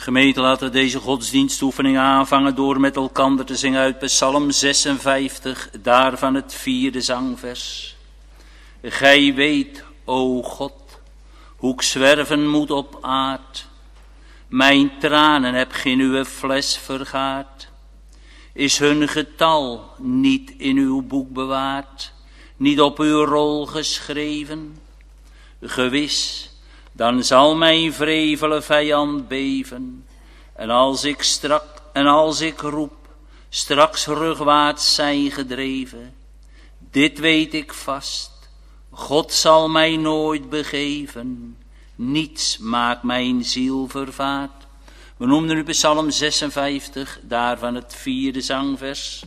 Gemeente, laten we deze godsdienstoefening aanvangen door met elkander te zingen uit Psalm 56, daarvan het 4e zangvers. Gij weet, o God, hoe ik zwerven moet op aard. Mijn tranen heb geen uw fles vergaard. Is hun getal niet in uw boek bewaard, niet op uw rol geschreven? Gewis, dan zal mijn wrevele vijand beven. En als ik roep, straks rugwaarts zijn gedreven. Dit weet ik vast, God zal mij nooit begeven. Niets maakt mijn ziel vervaard. We noemden nu Psalm 56, daarvan het 4e zangvers.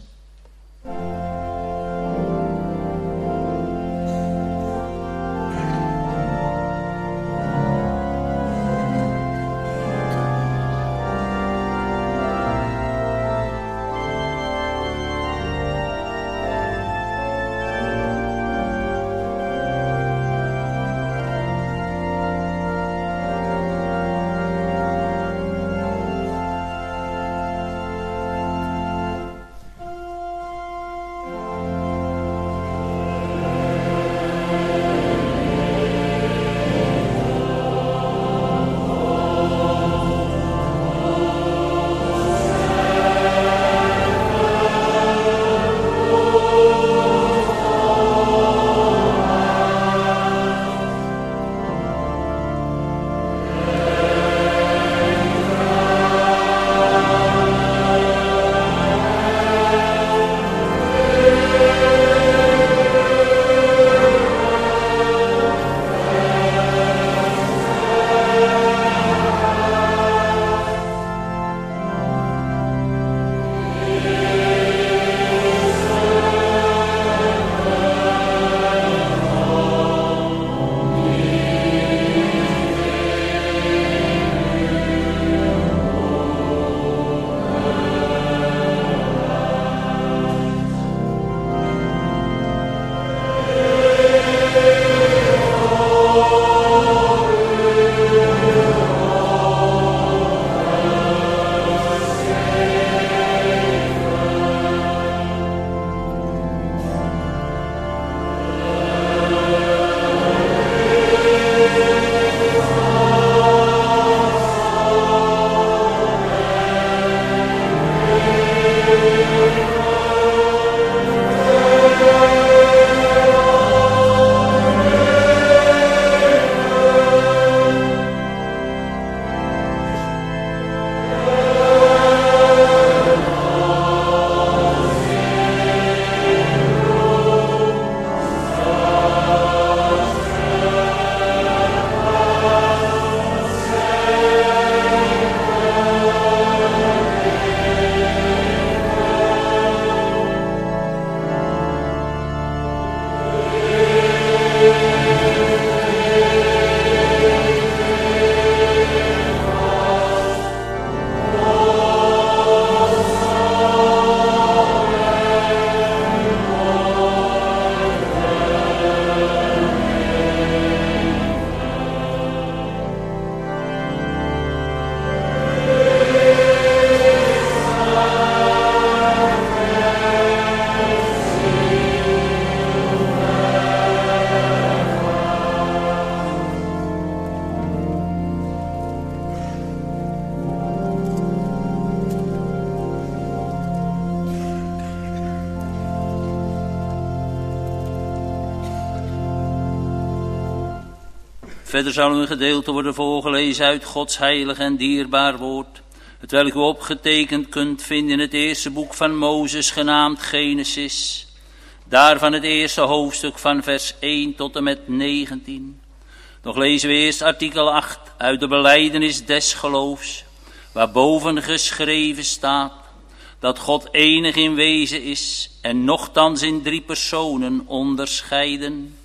Verder zal een gedeelte worden voorgelezen uit Gods heilig en dierbaar woord, hetwelk u opgetekend kunt vinden in het eerste boek van Mozes, genaamd Genesis. Daarvan het eerste hoofdstuk van vers 1 tot en met 19. Nog lezen we eerst artikel 8 uit de belijdenis des geloofs, waarboven geschreven staat dat God enig in wezen is en nochtans in 3 personen onderscheiden.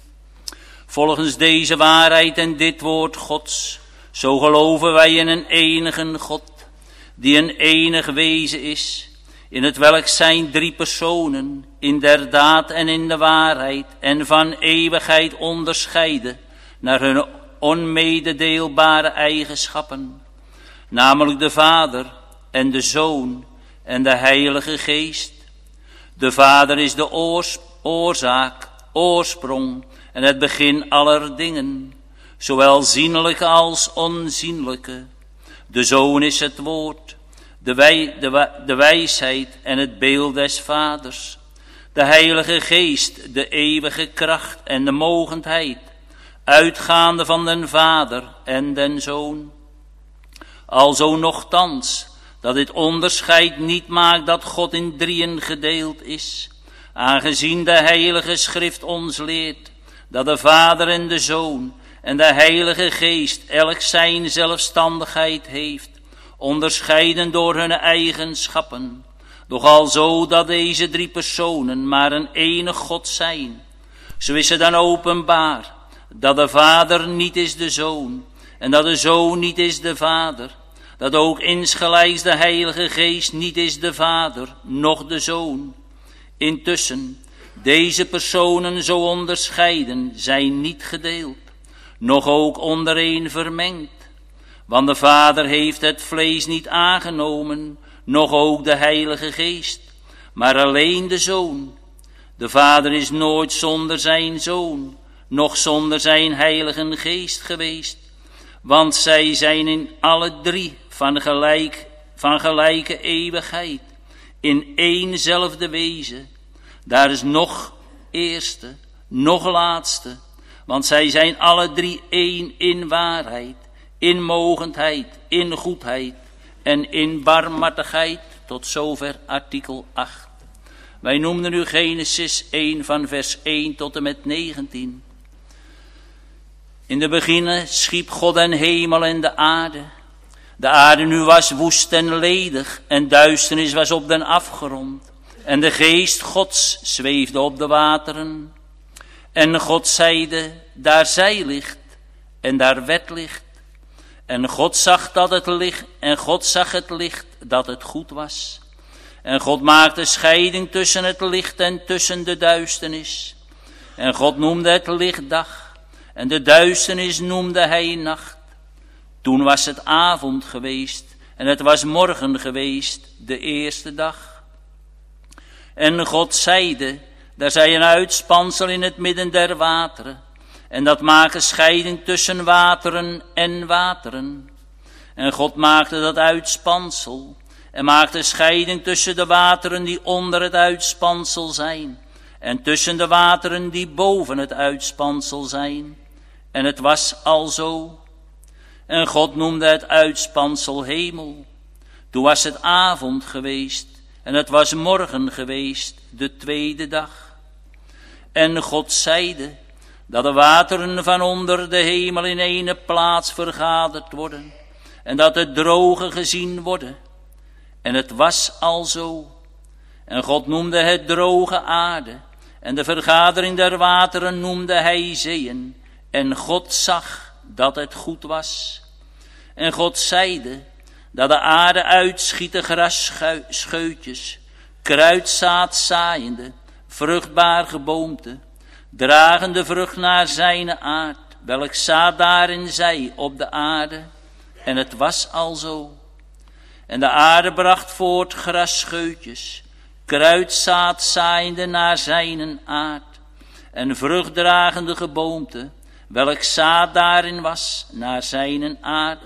Volgens deze waarheid en dit woord Gods, zo geloven wij in een enige God, die een enig wezen is, in het welk zijn 3 personen, in der daad en in de waarheid, en van eeuwigheid onderscheiden, naar hun onmededeelbare eigenschappen. namelijk de Vader en de Zoon en de Heilige Geest. De Vader is de oorzaak, oorsprong en het begin aller dingen, zowel zienlijke als onzienlijke. De Zoon is het woord, de wijsheid en het beeld des Vaders. De Heilige Geest, de eeuwige kracht en de mogendheid, uitgaande van den Vader en den Zoon. Alzo nochtans, dat dit onderscheid niet maakt dat God in drieën gedeeld is, aangezien de Heilige Schrift ons leert, dat de Vader en de Zoon en de Heilige Geest elk zijn zelfstandigheid heeft, onderscheiden door hun eigenschappen, doch alzo dat deze drie personen maar een enig God zijn. Zo is het dan openbaar, dat de Vader niet is de Zoon, en dat de Zoon niet is de Vader, dat ook insgelijks de Heilige Geest niet is de Vader, noch de Zoon. Intussen, deze personen zo onderscheiden zijn niet gedeeld, noch ook ondereen vermengd. Want de Vader heeft het vlees niet aangenomen, noch ook de Heilige Geest, maar alleen de Zoon. De Vader is nooit zonder zijn Zoon, noch zonder zijn Heilige Geest geweest, want zij zijn in alle drie van gelijke eeuwigheid, in éénzelfde wezen. Daar is nog eerste, nog laatste, want zij zijn alle drie één in waarheid, in mogendheid, in goedheid en in barmhartigheid. Tot zover artikel 8. Wij noemden nu Genesis 1 van vers 1 tot en met 19. In de beginnen schiep God den hemel en de aarde. De aarde nu was woest en ledig en duisternis was op den afgrond. En de geest Gods zweefde op de wateren. En God zeide, daar zij licht en daar werd licht. En God zag het licht dat het goed was. En God maakte scheiding tussen het licht en tussen de duisternis. En God noemde het licht dag. En de duisternis noemde hij nacht. Toen was het avond geweest en het was morgen geweest, de eerste dag. En God zeide, daar zij een uitspansel in het midden der wateren. En dat maakte scheiding tussen wateren en wateren. En God maakte dat uitspansel en maakte scheiding tussen de wateren die onder het uitspansel zijn en tussen de wateren die boven het uitspansel zijn. En het was alzo. En God noemde het uitspansel hemel. Toen was het avond geweest en het was morgen geweest, de tweede dag. En God zeide dat de wateren van onder de hemel in ene plaats vergaderd worden en dat het droge gezien worden. En het was alzo. En God noemde het droge aarde en de vergadering der wateren noemde hij zeeën. En God zag dat het goed was. En God zeide dat de aarde uitschieten grasscheutjes, kruidzaad zaaiende, vruchtbaar geboomte, dragende vrucht naar zijne aard, welk zaad daarin zij op de aarde. En het was alzo. En de aarde bracht voort grasscheutjes, kruidzaad zaaiende naar zijne aard, en vruchtdragende geboomte, welk zaad daarin was, naar zijne aard.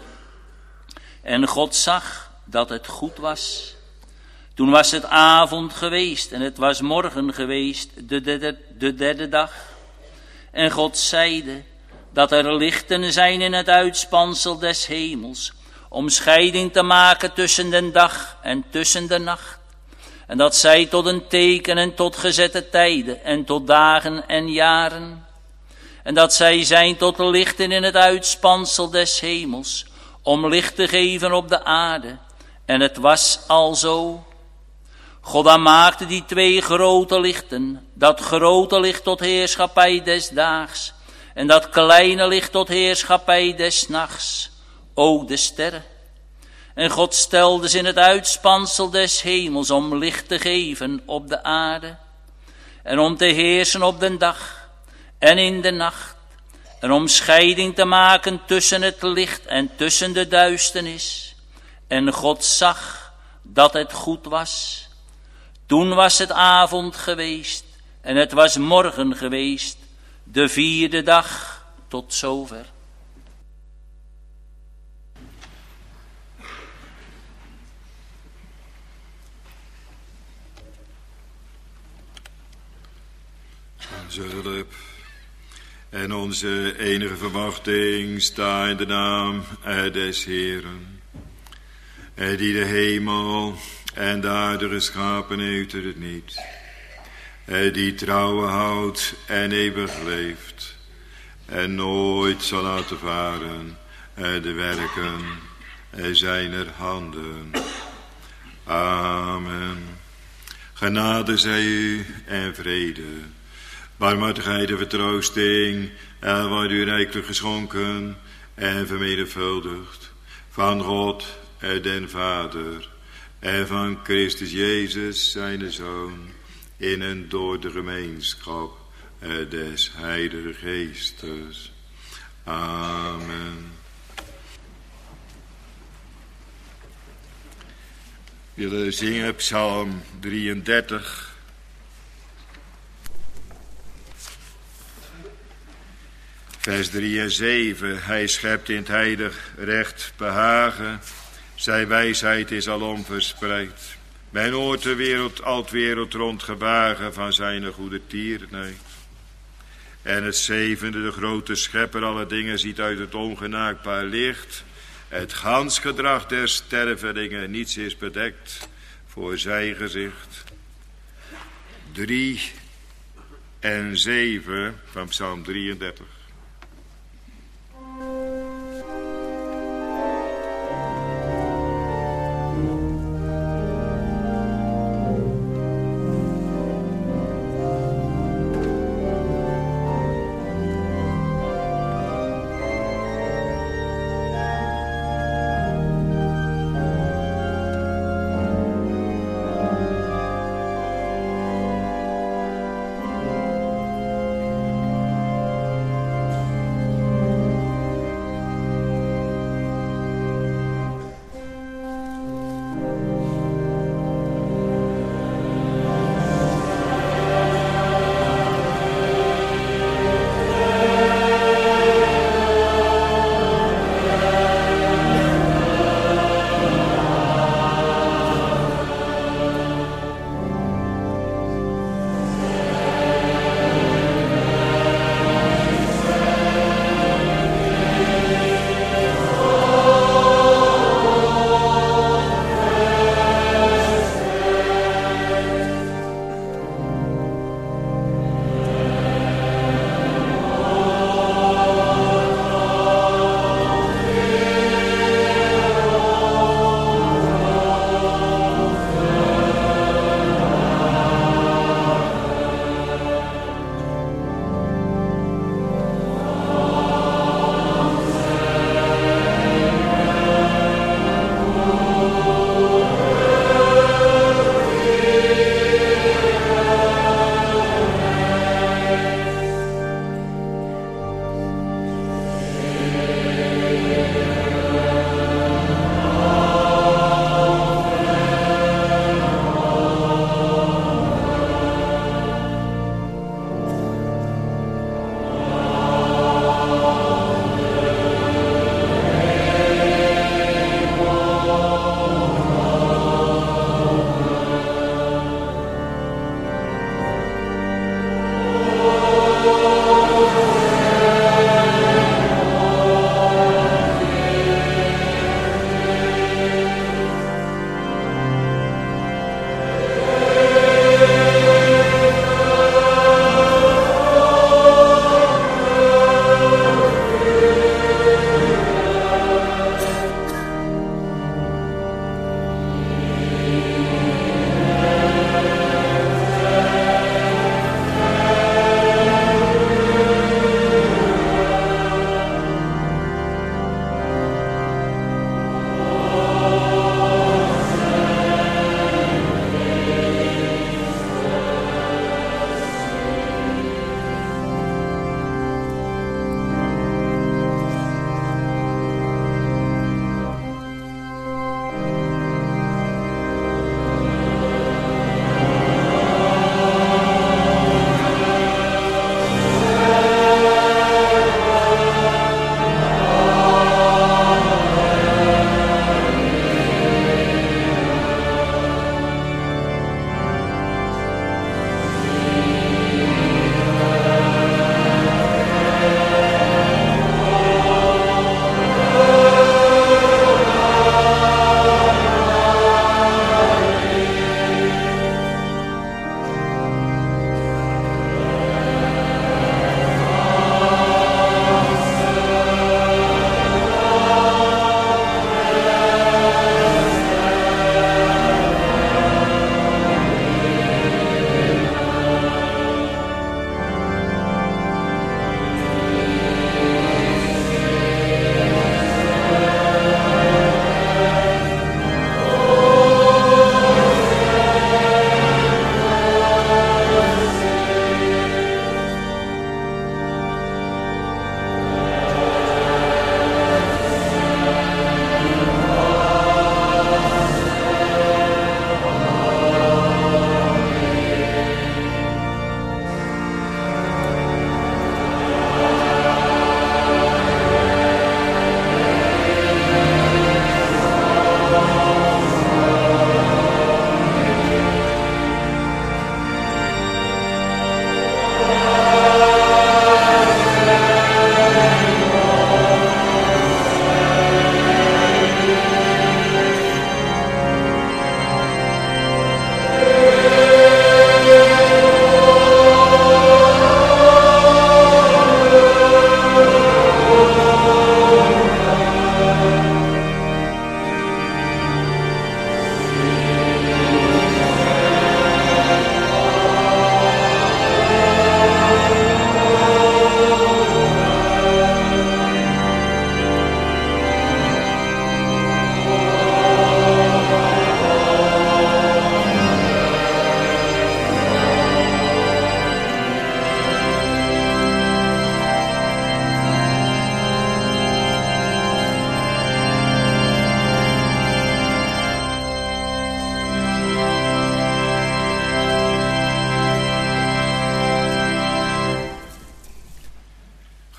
En God zag dat het goed was. Toen was het avond geweest en het was morgen geweest, de derde dag. En God zeide dat er lichten zijn in het uitspansel des hemels, om scheiding te maken tussen den dag en tussen de nacht. En dat zij tot een teken en tot gezette tijden en tot dagen en jaren. En dat zij zijn tot lichten in het uitspansel des hemels, om licht te geven op de aarde. En het was alzo. God dan maakte die twee grote lichten, dat grote licht tot heerschappij des daags, en dat kleine licht tot heerschappij des nachts, ook de sterren. En God stelde ze in het uitspansel des hemels om licht te geven op de aarde, en om te heersen op den dag en in de nacht, en om scheiding te maken tussen het licht en tussen de duisternis, En God zag dat het goed was. Toen was het avond geweest en het was morgen geweest, de 4e dag. Tot zover. Onze hulp en onze enige verwachting sta in de naam des Heeren, die de hemel en de aarde geschapen heeft uit het niet, die trouwen houdt en eeuwig leeft en nooit zal laten varen de werken zijner handen. Amen. Genade zij u en vrede, barmhartigheid en vertroosting, wordt u rijkelijk geschonken en vermenigvuldigd van God den Vader en van Christus Jezus zijn Zoon, in en door de gemeenschap des Heiligen Geestes. Amen. We willen zingen Psalm 33. Vers 3 en 7. Hij schept in het heilig recht behagen. Zijn wijsheid is alom verspreid. Men hoort de wereld, al het wereld rond gewagen van zijn goede tierenheid. En het 7e, de grote schepper alle dingen, ziet uit het ongenaakbaar licht. Het gans gedrag der stervelingen, niets is bedekt voor zijn gezicht. 3 en 7 van Psalm 33.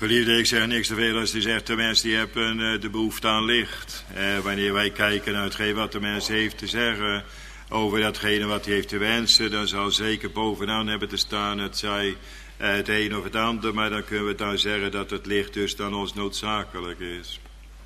Geliefde, ik zeg niks te veel als die zegt, de mensen die hebben de behoefte aan licht. Wanneer wij kijken naar hetgeen wat de mens heeft te zeggen over datgene wat hij heeft te wensen, dan zal zeker bovenaan hebben te staan, het zij het een of het ander, maar dan kunnen we dan zeggen dat het licht dus dan ons noodzakelijk is.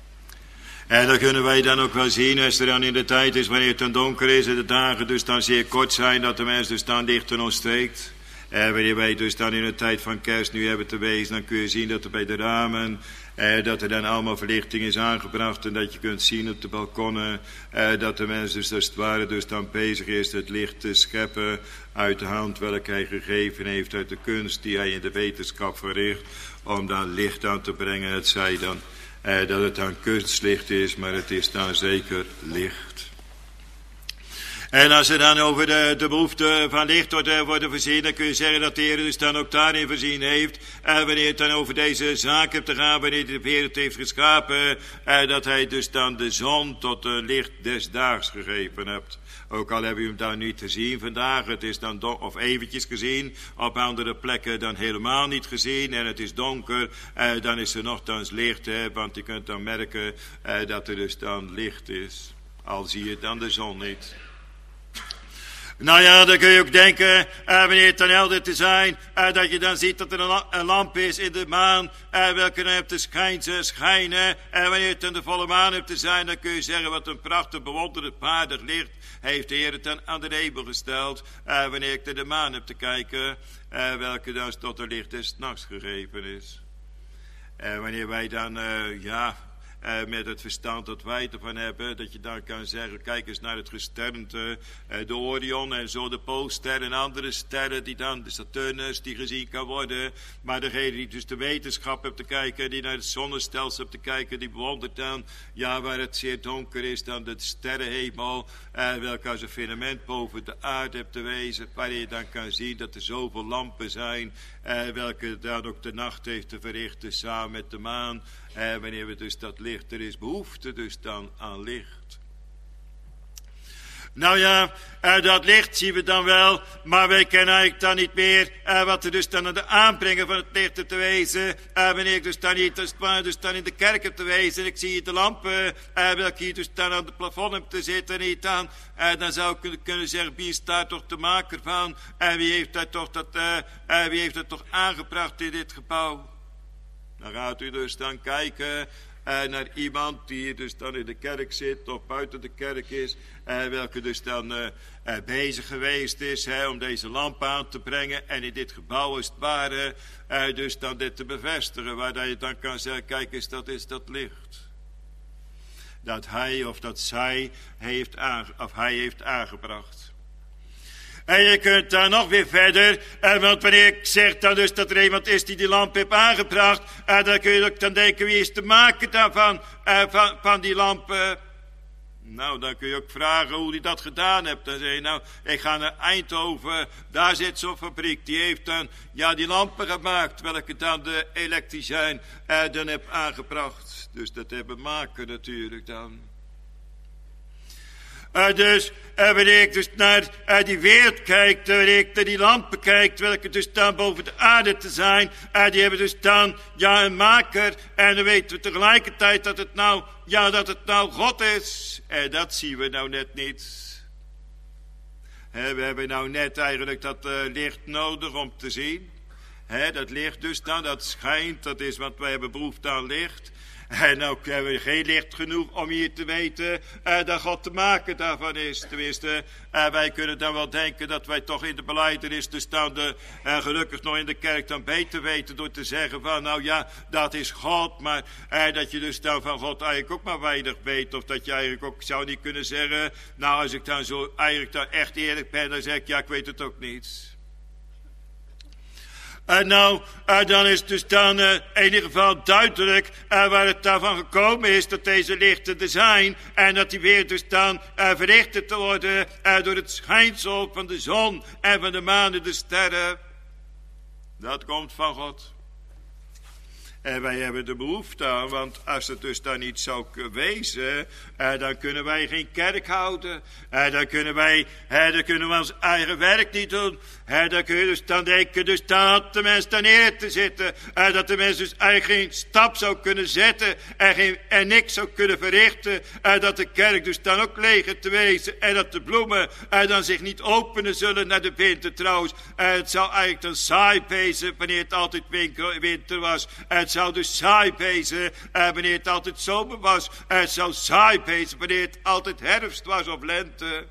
En dat kunnen wij dan ook wel zien als er dan in de tijd is, wanneer het dan donker is en de dagen dus dan zeer kort zijn, dat de mens dus dan lichten ontsteekt. Wanneer wij dus dan in de tijd van kerst nu hebben te wezen, dan kun je zien dat er bij de ramen, dat er dan allemaal verlichting is aangebracht en dat je kunt zien op de balkonnen, dat de mens dus als het ware dus dan bezig is het licht te scheppen uit de hand welke hij gegeven heeft, uit de kunst die hij in de wetenschap verricht, om dan licht aan te brengen. Het zij dan dat het dan kunstlicht is, maar het is dan zeker licht. En als er dan over de behoefte van licht worden voorzien, dan kun je zeggen dat de Heer dus dan ook daarin voorzien heeft. Wanneer het dan over deze zaak hebt te gaan, wanneer de Heer het heeft geschapen, dat hij dus dan de zon tot licht des daags gegeven hebt. Ook al hebben we hem dan niet te zien vandaag, het is dan of eventjes gezien, op andere plekken dan helemaal niet gezien en het is donker, dan is er nogthans licht, want je kunt dan merken dat er dus dan licht is, al zie je dan de zon niet. Nou ja, dan kun je ook denken, wanneer het dan helder te zijn, dat je dan ziet dat er een lamp is in de maan, welke dan hebt te schijnen. En wanneer het dan de volle maan hebt te zijn, dan kun je zeggen, wat een prachtig, bewonderenswaardig licht heeft de Heer het dan aan de hemel gesteld. Wanneer ik naar de maan heb te kijken, welke dan tot het licht des nachts gegeven is. Wanneer wij dan, met het verstand dat wij ervan hebben, dat je dan kan zeggen, kijk eens naar het gesternte, de Orion en zo de Poolsterren en andere sterren, die dan, de Saturnus, die gezien kan worden. Maar degene die dus de wetenschap hebt te kijken, die naar het zonnestelsel hebt te kijken, die bewondert dan, waar het zeer donker is, dan de sterrenhemel, welke als een firmament boven de aarde hebt te wezen, waar je dan kan zien dat er zoveel lampen zijn, welke dan ook de nacht heeft te verrichten samen met de maan. Wanneer we dus dat licht, er is behoefte dus dan aan licht. Nou ja, dat licht zien we dan wel, maar wij kennen eigenlijk dan niet meer wat er dus dan aan de aanbrengen van het licht te wezen. Wanneer ik dus dan niet, dus dan in de kerk heb te wezen, ik zie hier de lampen, welke hier dus dan aan het plafond heb te zitten, niet aan. Dan zou ik kunnen zeggen, wie is daar toch de maker van? Wie heeft dat toch aangebracht in dit gebouw? Dan gaat u dus dan kijken naar iemand die dus dan in de kerk zit of buiten de kerk is, welke dus dan bezig geweest is om deze lamp aan te brengen en in dit gebouw is het ware dus dan dit te bevestigen, waar je dan kan zeggen, kijk eens, dat is dat licht. Dat hij of dat zij heeft aangebracht. En je kunt daar nog weer verder, want wanneer ik zeg dan dus dat er iemand is die lamp heeft aangebracht, dan kun je ook dan denken, wie is de maker daarvan, van die lamp? Nou, dan kun je ook vragen hoe hij dat gedaan hebt. Dan zeg je, nou, ik ga naar Eindhoven, daar zit zo'n fabriek, die heeft dan, die lampen gemaakt, welke dan de elektricien dan heb aangebracht. Dus dat hebben maken natuurlijk dan. Dus wanneer ik dus naar die wereld kijk, wanneer ik naar die lampen kijk, welke dus dan boven de aarde te zijn, die hebben dus dan een maker, en dan weten we tegelijkertijd dat het nou God is. En dat zien we nou net niet. We hebben nou net eigenlijk dat licht nodig om te zien. Dat licht dus dan, dat schijnt, dat is, want wij hebben behoefte aan licht. En nou hebben we geen licht genoeg om hier te weten dat God de maker daarvan is. Tenminste, wij kunnen dan wel denken dat wij toch in de belijdenis dus dan gelukkig nog in de kerk dan beter weten door te zeggen van dat is God. Maar dat je dus dan van God eigenlijk ook maar weinig weet. Of dat je eigenlijk ook zou niet kunnen zeggen, nou als ik dan zo eigenlijk dan echt eerlijk ben, dan zeg ik ik weet het ook niet. Dan is het dus dan in ieder geval duidelijk waar het daarvan gekomen is dat deze lichten er zijn. En dat die weer dus dan verlicht te worden door het schijnsel van de zon en van de maan en de sterren. Dat komt van God. En wij hebben de behoefte aan, want als het dus dan niet zou wezen, dan kunnen wij geen kerk houden. Dan kunnen we ons eigen werk niet doen. Dan kun je dus dan denken, dus dan had de mens daar neer te zitten. Dat de mens dus eigenlijk geen stap zou kunnen zetten en niks zou kunnen verrichten. Dat de kerk dus dan ook leeg te wezen. En dat de bloemen dan zich niet openen zullen naar de winter trouwens. Het zou eigenlijk dan saai wezen wanneer het altijd winter was. Het zou dus saai wezen wanneer het altijd zomer was. Het zou saai wezen wanneer het altijd herfst was of lente.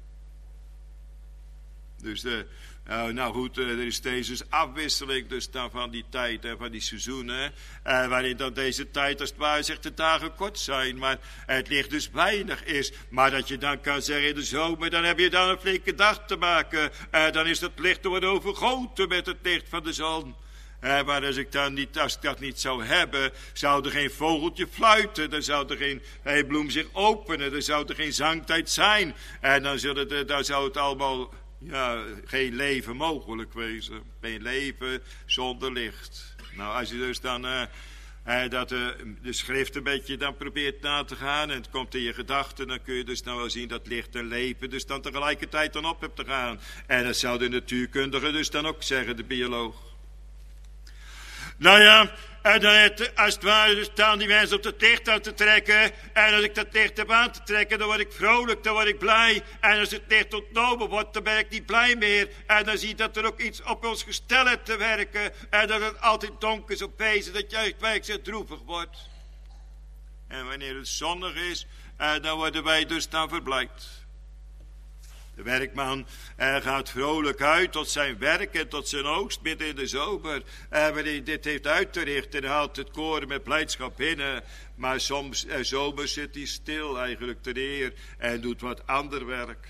Dus nou goed, er is steeds afwisseling dus dan van die tijd en van die seizoenen. Waarin dan deze tijd als het ware zegt de dagen kort zijn. Maar het licht dus weinig is. Maar dat je dan kan zeggen in de zomer, dan heb je dan een flinke dag te maken. Dan is het licht door overgoten met het licht van de zon. Maar als ik dat niet zou hebben, zou er geen vogeltje fluiten. Dan zou er geen bloem zich openen. Dan zou er geen zangtijd zijn. En dan zou het allemaal geen leven mogelijk wezen. Geen leven zonder licht. Nou, als je dus dan de schrift een beetje dan probeert na te gaan en het komt in je gedachten, dan kun je dus nou wel zien dat licht en leven dus dan tegelijkertijd dan op hebt te gaan. En dat zou de natuurkundige dus dan ook zeggen, de bioloog. Nou ja, en dan als het ware staan die mensen op het licht aan te trekken. En als ik dat licht heb aan te trekken, dan word ik vrolijk, dan word ik blij. En als het licht ontnomen wordt, dan ben ik niet blij meer. En dan zie je dat er ook iets op ons gestel heeft te werken. En dat het altijd donker is op wezen, dat je eigenlijk zo droevig wordt. En wanneer het zonnig is, dan worden wij dus dan verblijd. De werkman gaat vrolijk uit tot zijn werk en tot zijn oogst midden in de zomer. Wanneer hij dit heeft uit te richten, haalt het koren met blijdschap binnen. Maar soms zomers zit hij stil eigenlijk te neer en doet wat ander werk.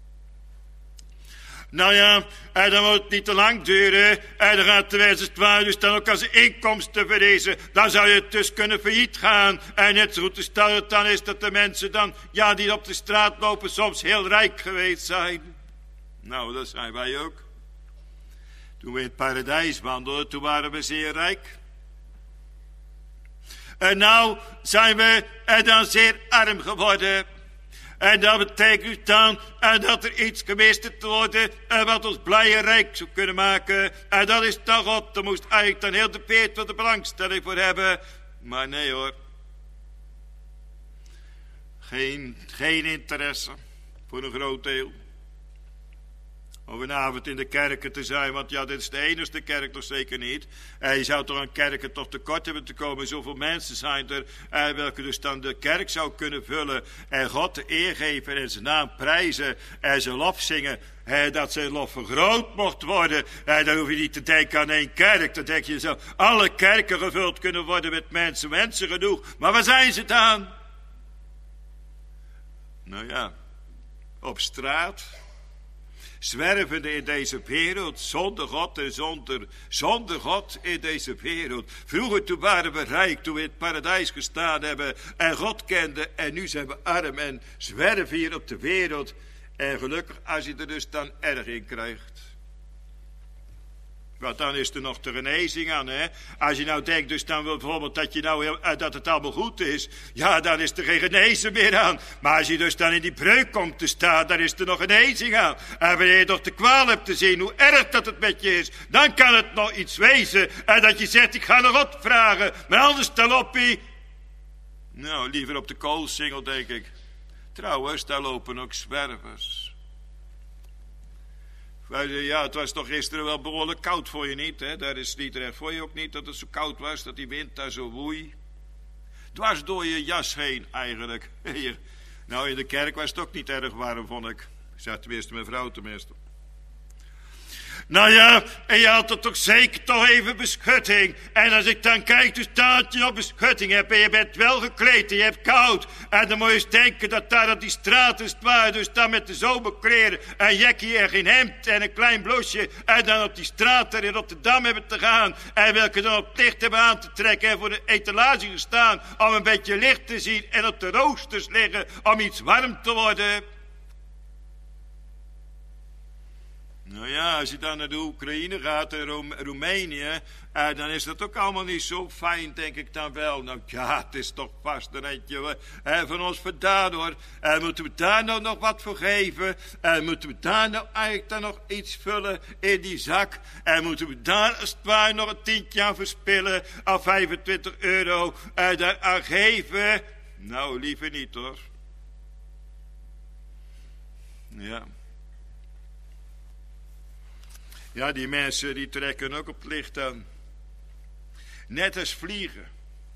Nou ja, dan moet het niet te lang duren. Dan gaat de wijze dus dan ook als inkomsten verliezen. Dan zou je het dus kunnen failliet gaan. En net zo goed te stellen dan is dat de mensen dan, die op de straat lopen, soms heel rijk geweest zijn. Nou, dat zijn wij ook. Toen we in het paradijs wandelden, toen waren we zeer rijk. En nou zijn we dan zeer arm geworden. En dat betekent dan dat er iets gemist te worden wat ons blij en rijk zou kunnen maken. En dat is dan God. Daar moest eigenlijk dan heel de peert wat de belangstelling voor hebben. Maar nee hoor. Geen interesse voor een groot deel. Om vanavond in de kerken te zijn, want dit is de enige kerk toch zeker niet. Je zou toch aan kerken toch tekort hebben te komen. Zoveel mensen zijn er, welke dus dan de kerk zou kunnen vullen. En God de eer geven en zijn naam prijzen en zijn lof zingen. Dat zijn lof vergroot mocht worden. Dan hoef je niet te denken aan één kerk. Dan denk je zo, alle kerken gevuld kunnen worden met mensen genoeg. Maar waar zijn ze dan? Nou ja, op straat. Zwervende in deze wereld, zonder God en zonder God in deze wereld. Vroeger toen waren we rijk, toen we in het paradijs gestaan hebben en God kenden. En nu zijn we arm en zwerven hier op de wereld. En gelukkig als je er dus dan erg in krijgt. Want dan is er nog de genezing aan, hè. Als je nou denkt dus dan bijvoorbeeld dat het allemaal goed is. Ja, dan is er geen genezing meer aan. Maar als je dus dan in die breuk komt te staan, dan is er nog genezing aan. En wanneer je toch de kwaal hebt te zien, hoe erg dat het met je is. Dan kan het nog iets wezen. En dat je zegt, ik ga naar God vragen. Maar anders stel op ie. Nou, liever op de koolsingel denk ik. Trouwens, daar lopen ook zwervers. Ja, het was toch gisteren wel behoorlijk koud voor je niet, hè? Daar is niet recht voor je ook niet dat het zo koud was, dat die wind daar zo woei. Dwars door je jas heen eigenlijk. Hier. Nou, in de kerk was het ook niet erg warm, vond ik. Zei tenminste mijn vrouw tenminste. Nou ja, en je had er toch zeker toch even beschutting. En als ik dan kijk, dus dat je nog beschutting hebt en je bent wel gekleed en je hebt koud. En dan moet je eens denken dat daar op die straat is waar, dus dan met de zomerkleren, een jekkie en geen hemd en een klein bloesje. En dan op die straat er in Rotterdam hebben te gaan. En welke dan op licht hebben aan te trekken en voor de etalage gestaan om een beetje licht te zien en op de roosters liggen om iets warm te worden. Nou ja, als je dan naar de Oekraïne gaat en Roemenië, dan is dat ook allemaal niet zo fijn, denk ik dan wel. Nou ja, het is toch vast een eindje van ons vandaan hoor. Moeten we daar nou nog wat voor geven? Moeten we daar nou eigenlijk dan nog iets vullen in die zak? Moeten we daar als het ware nog een tientje aan verspillen, al 25 euro daar aan geven? Nou, liever niet hoor. Ja. Ja, die mensen die trekken ook op het licht aan. Net als vliegen.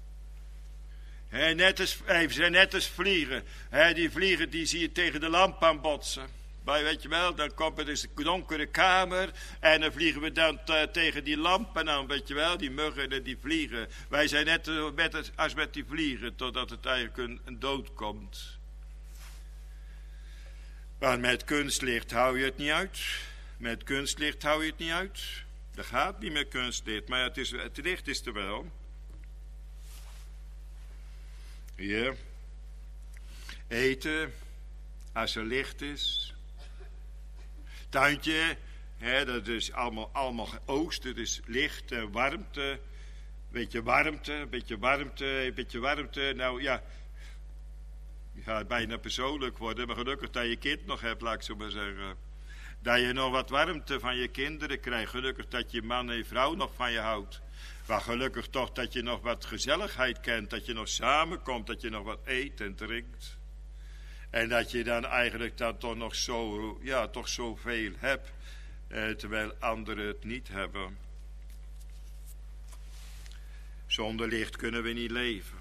Net als vliegen. Die vliegen die zie je tegen de lamp aan botsen. Maar weet je wel, dan komt het dus een donkere kamer. En dan vliegen we dan tegen die lampen aan. Weet je wel, die muggen en die vliegen. Wij zijn net als met die vliegen. Totdat het eigenlijk een dood komt. Maar met kunstlicht hou je het niet uit. Met kunstlicht hou je het niet uit. Dat gaat niet met kunstlicht, maar het licht is er wel. Ja. Eten, als er licht is. Tuintje, dat is allemaal geoogst. Het is licht en warmte. Beetje warmte. Nou ja, je gaat bijna persoonlijk worden, maar gelukkig dat je kind nog hebt, laat ik zo maar zeggen. Dat je nog wat warmte van je kinderen krijgt. Gelukkig dat je man en vrouw nog van je houdt. Maar gelukkig toch dat je nog wat gezelligheid kent. Dat je nog samenkomt. Dat je nog wat eet en drinkt. En dat je dan eigenlijk dan toch nog zo, ja, toch zoveel hebt. Terwijl anderen het niet hebben. Zonder licht kunnen we niet leven.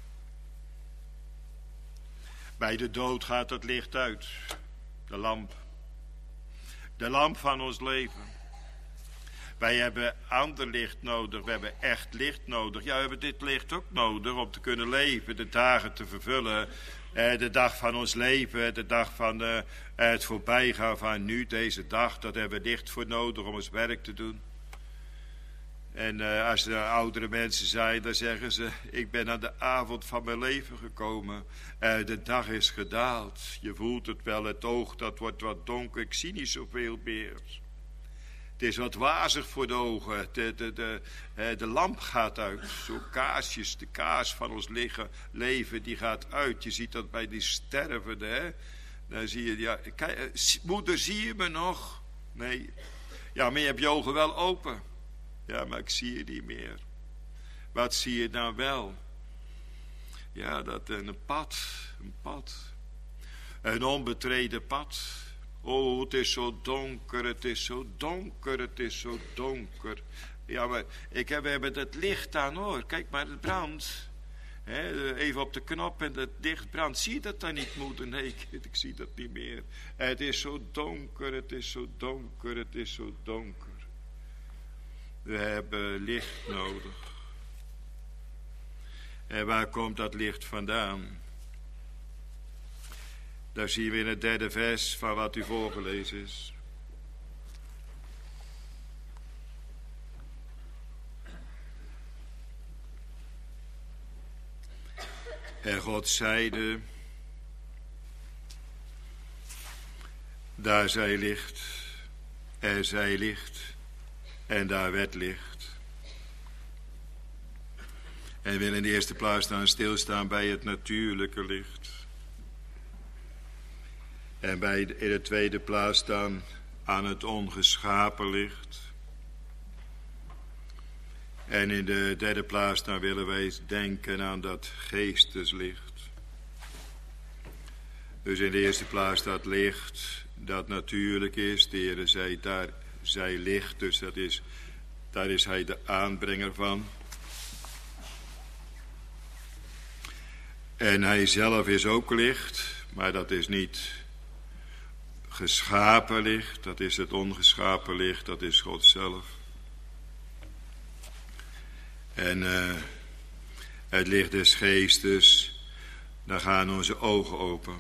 Bij de dood gaat het licht uit. De lamp. De lamp van ons leven. Wij hebben ander licht nodig. We hebben echt licht nodig. Ja, we hebben dit licht ook nodig om te kunnen leven. De dagen te vervullen. De dag van ons leven. De dag van het voorbijgaan van nu. Deze dag. Dat hebben we licht voor nodig om ons werk te doen. En als er oudere mensen zijn, dan zeggen ze: ik ben aan de avond van mijn leven gekomen. De dag is gedaald. Je voelt het wel, het oog dat wordt wat donker. Ik zie niet zoveel meer. Het is wat wazig voor de ogen. De lamp gaat uit. Zo kaarsjes, de kaars van ons leven, die gaat uit. Je ziet dat bij die stervende. Hè? Dan zie je, ja, kijk, moeder, zie je me nog? Nee. Ja, maar je hebt je ogen wel open. Ja, maar ik zie je niet meer. Wat zie je nou wel? Ja, dat een pad. Een onbetreden pad. Oh, het is zo donker, het is zo donker. Ja, maar we hebben het licht aan hoor. Kijk maar, het brandt. Even op de knop en het licht brandt. Zie je dat dan niet, moeder? Nee, ik zie dat niet meer. Het is zo donker. We hebben licht nodig. En waar komt dat licht vandaan? Daar zien we in het 3e vers van wat u voorgelezen is. En God zeide: daar zij licht, er zij licht, en daar werd licht. En wil in de eerste plaats dan stilstaan bij het natuurlijke licht. En in de tweede plaats dan aan het ongeschapen licht. En in de derde plaats dan willen wij denken aan dat geesteslicht. Dus in de eerste plaats dat licht dat natuurlijk is. De Heer zei, daar zij licht, dus daar is hij de aanbrenger van. En hij zelf is ook licht, maar dat is niet geschapen licht, dat is het ongeschapen licht, dat is God zelf. En het licht des geestes, dan gaan onze ogen open.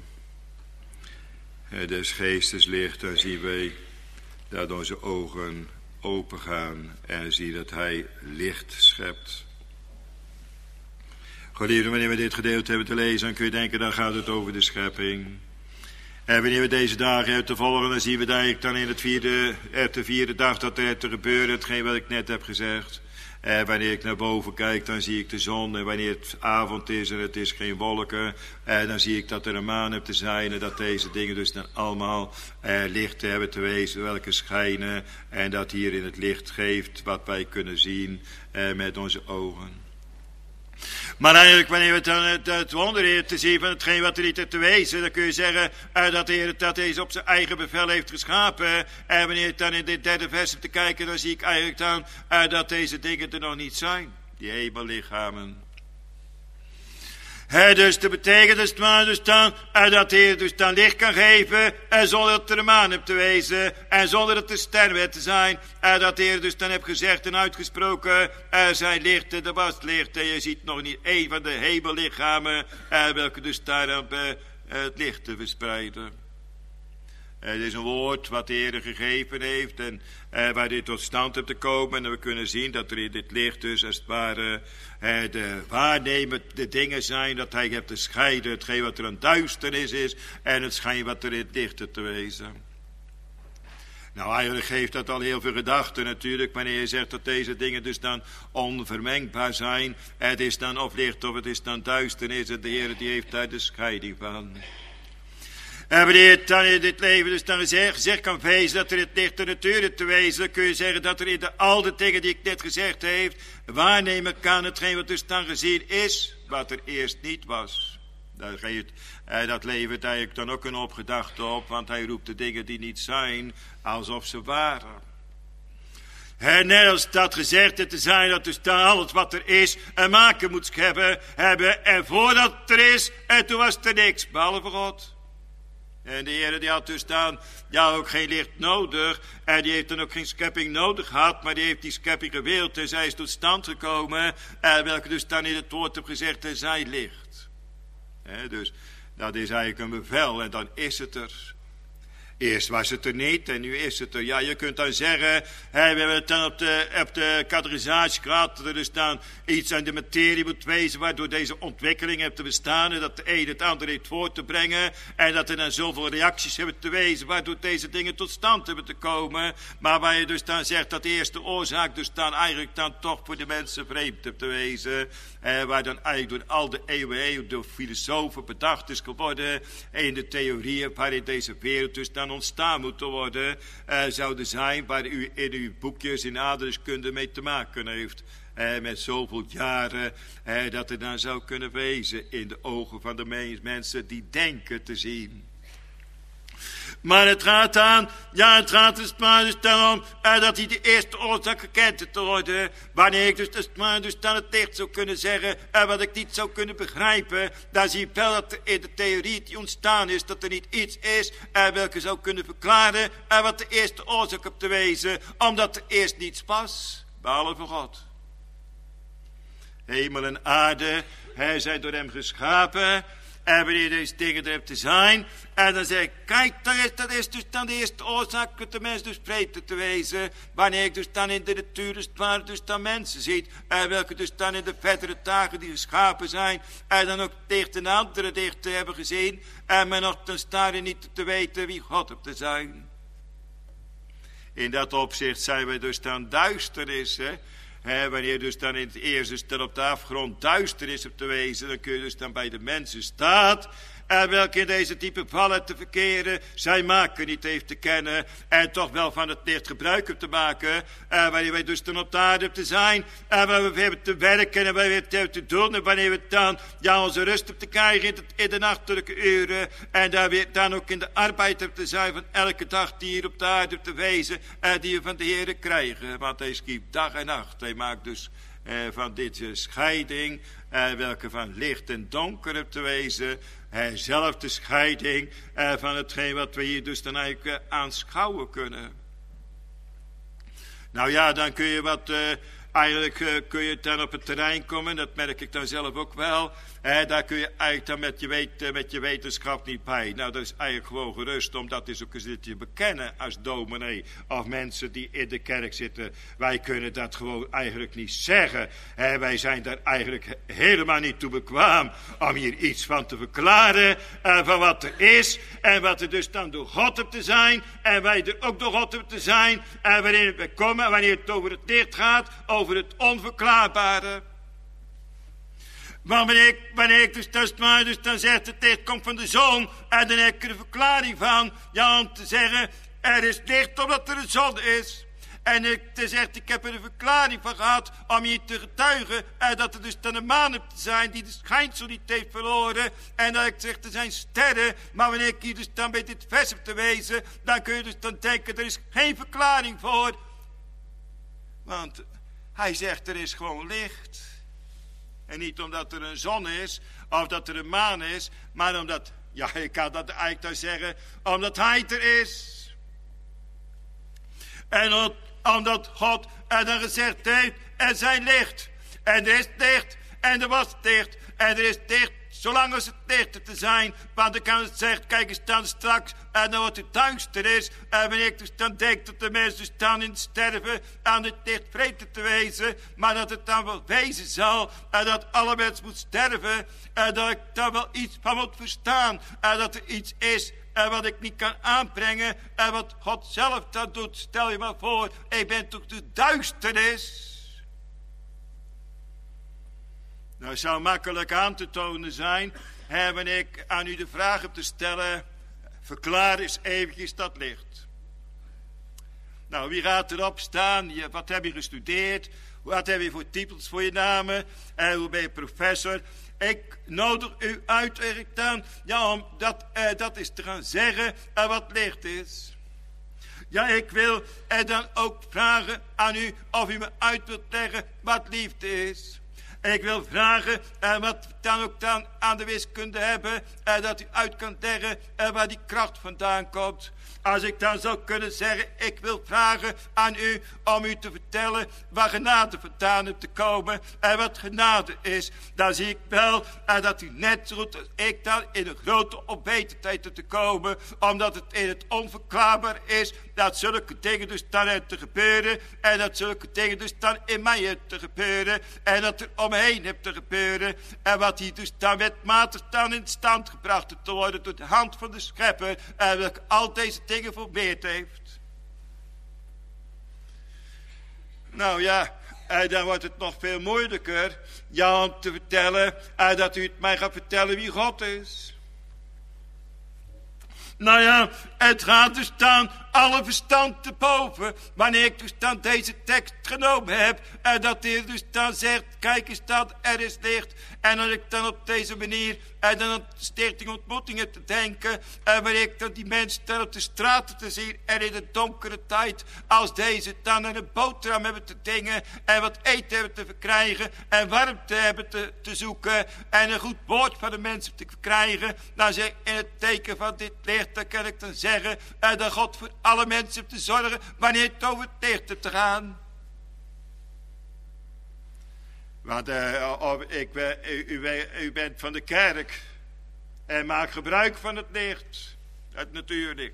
Des geestes licht, dan zien wij dat onze ogen open gaan en zien dat hij licht schept. Geliefden, wanneer we dit gedeelte hebben te lezen, dan kun je denken, dan gaat het over de schepping. En wanneer we deze dagen uit te volgen, dan zien we eigenlijk dan in de vierde dag dat er te gebeuren, hetgeen wat ik net heb gezegd. En wanneer ik naar boven kijk, dan zie ik de zon. En wanneer het avond is en het is geen wolken, dan zie ik dat er een maan hebt te zijn. En dat deze dingen dus dan allemaal licht hebben te wezen, welke schijnen. En dat hier in het licht geeft wat wij kunnen zien met onze ogen. Maar eigenlijk, wanneer we dan het wonder te zien van hetgeen wat er niet is te wezen, dan kun je zeggen dat de Heer dat deze op zijn eigen bevel heeft geschapen. En wanneer je dan in dit derde vers hebt te kijken, dan zie ik eigenlijk dan dat deze dingen er nog niet zijn. Die hemellichamen. Dus dat betekent dus dan dat de Heer dus dan licht kan geven zonder dat er een maan hebt te wezen en zonder dat er sterren hebt te zijn. Dat de Heer dus dan heeft gezegd en uitgesproken, er zijn lichten, er was licht en je ziet nog niet één van de hemellichamen welke dus daar het licht te verspreiden. Het is een woord wat de Heer gegeven heeft en waar dit tot stand heeft te komen. En we kunnen zien dat er in dit licht dus als het ware de waarnemende dingen zijn. Dat hij heeft te scheiden hetgeen wat er een duisternis is en het schijn wat er in het licht te wezen. Nou, eigenlijk geeft dat al heel veel gedachten natuurlijk, wanneer je zegt dat deze dingen dus dan onvermengbaar zijn. Het is dan of licht of het is dan duisternis en de Heer die heeft daar de scheiding van. En wanneer het dan in dit leven dus dan gezegd kan wezen dat er in het licht de natuur te wezen, dan kun je zeggen dat er in al de dingen die ik net gezegd heb, waarnemen kan hetgeen wat dus dan gezien is, wat er eerst niet was. Dat levert eigenlijk dan ook een opgedachte op, want hij roept de dingen die niet zijn, alsof ze waren. En net als dat gezegd te zijn, dat dus dan alles wat er is, een maken moet hebben, en voordat het er is, en toen was er niks, behalve God. En de Heer die had dus dan ook geen licht nodig. En die heeft dan ook geen schepping nodig gehad. Maar die heeft die schepping gewild. En zij is tot stand gekomen. Welke dus dan in het woord heeft gezegd. En zij licht. Dus dat is eigenlijk een bevel. En dan is het er. Eerst was het er niet en nu is het er. Ja, je kunt dan zeggen, we hebben het dan op de categorisatie gehad, dat er dus dan iets aan de materie moet wezen, waardoor deze ontwikkeling heeft te bestaan, en dat de een het ander heeft voor te brengen, en dat er dan zoveel reacties hebben te wezen, waardoor deze dingen tot stand hebben te komen. Maar waar je dus dan zegt dat de eerste oorzaak dus dan eigenlijk dan toch voor de mensen vreemd heeft te wezen, waar dan eigenlijk door al de eeuwen door filosofen bedacht is geworden, in de theorieën waarin deze wereld dus dan ontstaan moeten worden, zouden zijn waar u in uw boekjes in aardrijkskunde mee te maken heeft. Met zoveel jaren dat er dan zou kunnen wezen in de ogen van de mensen die denken te zien. Maar het gaat dus daarom dat hij de eerste oorzaak gekend te worden. Wanneer ik dus dan het licht zou kunnen zeggen, wat ik niet zou kunnen begrijpen, dan zie je wel dat er in de theorie die ontstaan is, dat er niet iets is welke zou kunnen verklaren wat de eerste oorzaak heeft te wezen, omdat er eerst niets was, behalve God. Hemel en aarde zijn door hem geschapen. En wanneer deze dingen er hebben te zijn. En dan zeg ik, kijk, dat is dus dan de eerste oorzaak dat de mens dus vreemd te wezen. Wanneer ik dus dan in de natuur dus dan mensen ziet. Welke dus dan in de verdere dagen die geschapen zijn. En dan ook tegen een andere dichter hebben gezien. Maar nog dan staan niet te weten wie God op te zijn. In dat opzicht zijn wij dus dan duisternis, hè. Wanneer dus dan in het eerst dus dan op de afgrond duisternis op te wezen, dan kun je dus dan bij de mensen staat, welke in deze type vallen te verkeren, zijn maken niet heeft te kennen, en toch wel van het licht gebruik op te maken, wanneer wij dus dan op de aarde te zijn, waar we hebben te werken en waar we hebben te doen, en wanneer we dan onze rust op te krijgen in de nachtelijke uren, en daar weer dan ook in de arbeid op te zijn van elke dag die hier op de aarde te wezen, die we van de Heer krijgen, want hij schiep dag en nacht, hij maakt dus van dit scheiding, welke van licht en donker op te wezen, zelf de scheiding van hetgeen wat we hier dus dan eigenlijk aanschouwen kunnen. Nou ja, dan kun je wat eigenlijk kun je dan op het terrein komen, dat merk ik dan zelf ook wel. Daar kun je eigenlijk dan met je wetenschap niet bij. Nou, dat is eigenlijk gewoon gerust om dat eens ook eens te bekennen als dominee. Of mensen die in de kerk zitten. Wij kunnen dat gewoon eigenlijk niet zeggen. Wij zijn daar eigenlijk helemaal niet toe bekwaam om hier iets van te verklaren. Van wat er is. En wat er dus dan door God op te zijn. En wij er ook door God op te zijn. En wanneer we komen, wanneer het over het licht gaat. Over het onverklaarbare. Maar wanneer ik dus dan zegt het licht komt van de zon. En dan heb ik er een verklaring van. Ja, om te zeggen, er is licht omdat er een zon is. En ik zegt, ik heb er een verklaring van gehad om hier te getuigen. En dat er dus dan een maan op te zijn die de schijnsel niet heeft verloren. En dat ik zeg, er zijn sterren. Maar wanneer ik hier dus dan bij dit vers heb te wezen. Dan kun je dus dan denken, er is geen verklaring voor. Want hij zegt, er is gewoon licht. En niet omdat er een zon is, of dat er een maan is, maar omdat, ja, ik kan dat eigenlijk dan zeggen, omdat hij er is. En omdat God er dan gezegd heeft, er zijn licht. En er is licht, en er was licht, en er is licht, zolang als het licht te zijn. Want dan kan het zeggen, kijk eens dan straks, en dan wordt het duister is. En wanneer ik dus dan denk dat de mensen dus dan in het sterven aan het licht vreten te wezen. Maar dat het dan wel wezen zal, en dat alle mensen moeten sterven. En dat ik dan wel iets van moet verstaan. En dat er iets is en wat ik niet kan aanbrengen. En wat God zelf dan doet. Stel je maar voor, ik ben toch de duisternis. Nou, zou makkelijk aan te tonen zijn. Wanneer ik aan u de vraag heb te stellen. Verklaar eens eventjes dat licht. Nou, wie gaat erop staan? Wat heb je gestudeerd? Wat heb je voor titels voor je namen? Hoe ben je professor? Ik nodig u uit, Erik, dan. Ja, om dat is te gaan zeggen wat licht is. Ja, ik wil dan ook vragen aan u of u me uit wilt leggen wat liefde is. Ik wil vragen wat we dan ook dan aan de wiskunde hebben. Dat u uit kan leggen waar die kracht vandaan komt. Als ik dan zou kunnen zeggen, ik wil vragen aan u om u te vertellen waar genade vandaan is te komen en wat genade is. Dan zie ik wel dat u net zo goed als ik dan in een grote onwetendheid te komen. Omdat het in het onverklaarbaar is dat zulke dingen dus dan te gebeuren. En dat zulke dingen dus dan in mij te gebeuren. En dat er omheen hebt te gebeuren. En wat hier dus dan wetmatig dan in stand gebracht te worden door de hand van de schepper. En welke al deze dingen verbeerd heeft. Nou ja, dan wordt het nog veel moeilijker. Ja, om te vertellen dat u het mij gaat vertellen wie God is. Nou ja, het gaat dus dan alle verstand te boven. Wanneer ik dus dan deze tekst genomen heb. En dat hij dus dan zegt, kijk eens dat, er is licht. En dat ik dan op deze manier, en dan op de stichting ontmoetingen te denken. En wanneer ik dan die mensen dan op de straten te zien. En in de donkere tijd, als deze dan een boterham hebben te dingen. En wat eten hebben te verkrijgen. En warmte hebben te zoeken. En een goed woord van de mensen te verkrijgen. Dan zeg ik, in het teken van dit licht, dan kan ik dan zeggen. Dat God voor alle mensen heeft te zorgen wanneer het over het licht hebt te gaan. Want u bent van de kerk en maakt gebruik van het licht. Dat natuurlijk.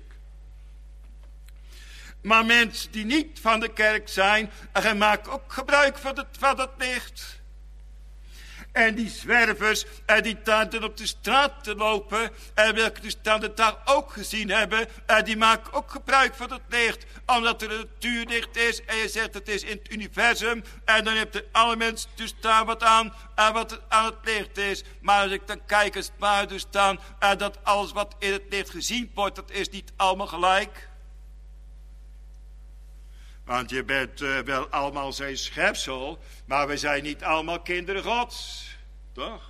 Maar mensen die niet van de kerk zijn, en maken ook gebruik van het licht. En die zwervers, die staan op de straat te lopen, en welke dus dan de dag ook gezien hebben, die maken ook gebruik van het licht, omdat er een natuurlicht is, en je zegt het is in het universum, en dan heb je alle mensen dus daar wat aan het licht is. Maar als ik dan kijk, als het maar dus dan, dat alles wat in het licht gezien wordt, dat is niet allemaal gelijk. Want je bent wel allemaal zijn schepsel, maar we zijn niet allemaal kinderen Gods. Toch?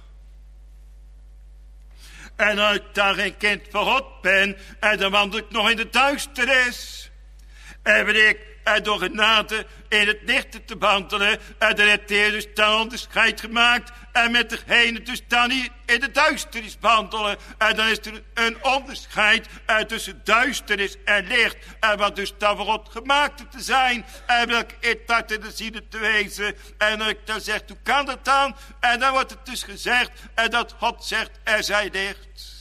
En als ik dan geen kind van God ben, dan wandel ik nog in de duisternis. En wanneer door genade in het licht te wandelen, dan heeft de Heer dus dan onderscheid gemaakt. En met degene dus dan hier in de duisternis wandelen. En dan is er een onderscheid tussen duisternis en licht. En wat dus dan voor God gemaakt te zijn. En welke in het hart en de zielen te wezen. En dan ik dan zeg, hoe kan dat dan? En dan wordt het dus gezegd, dat God zegt, er zij licht.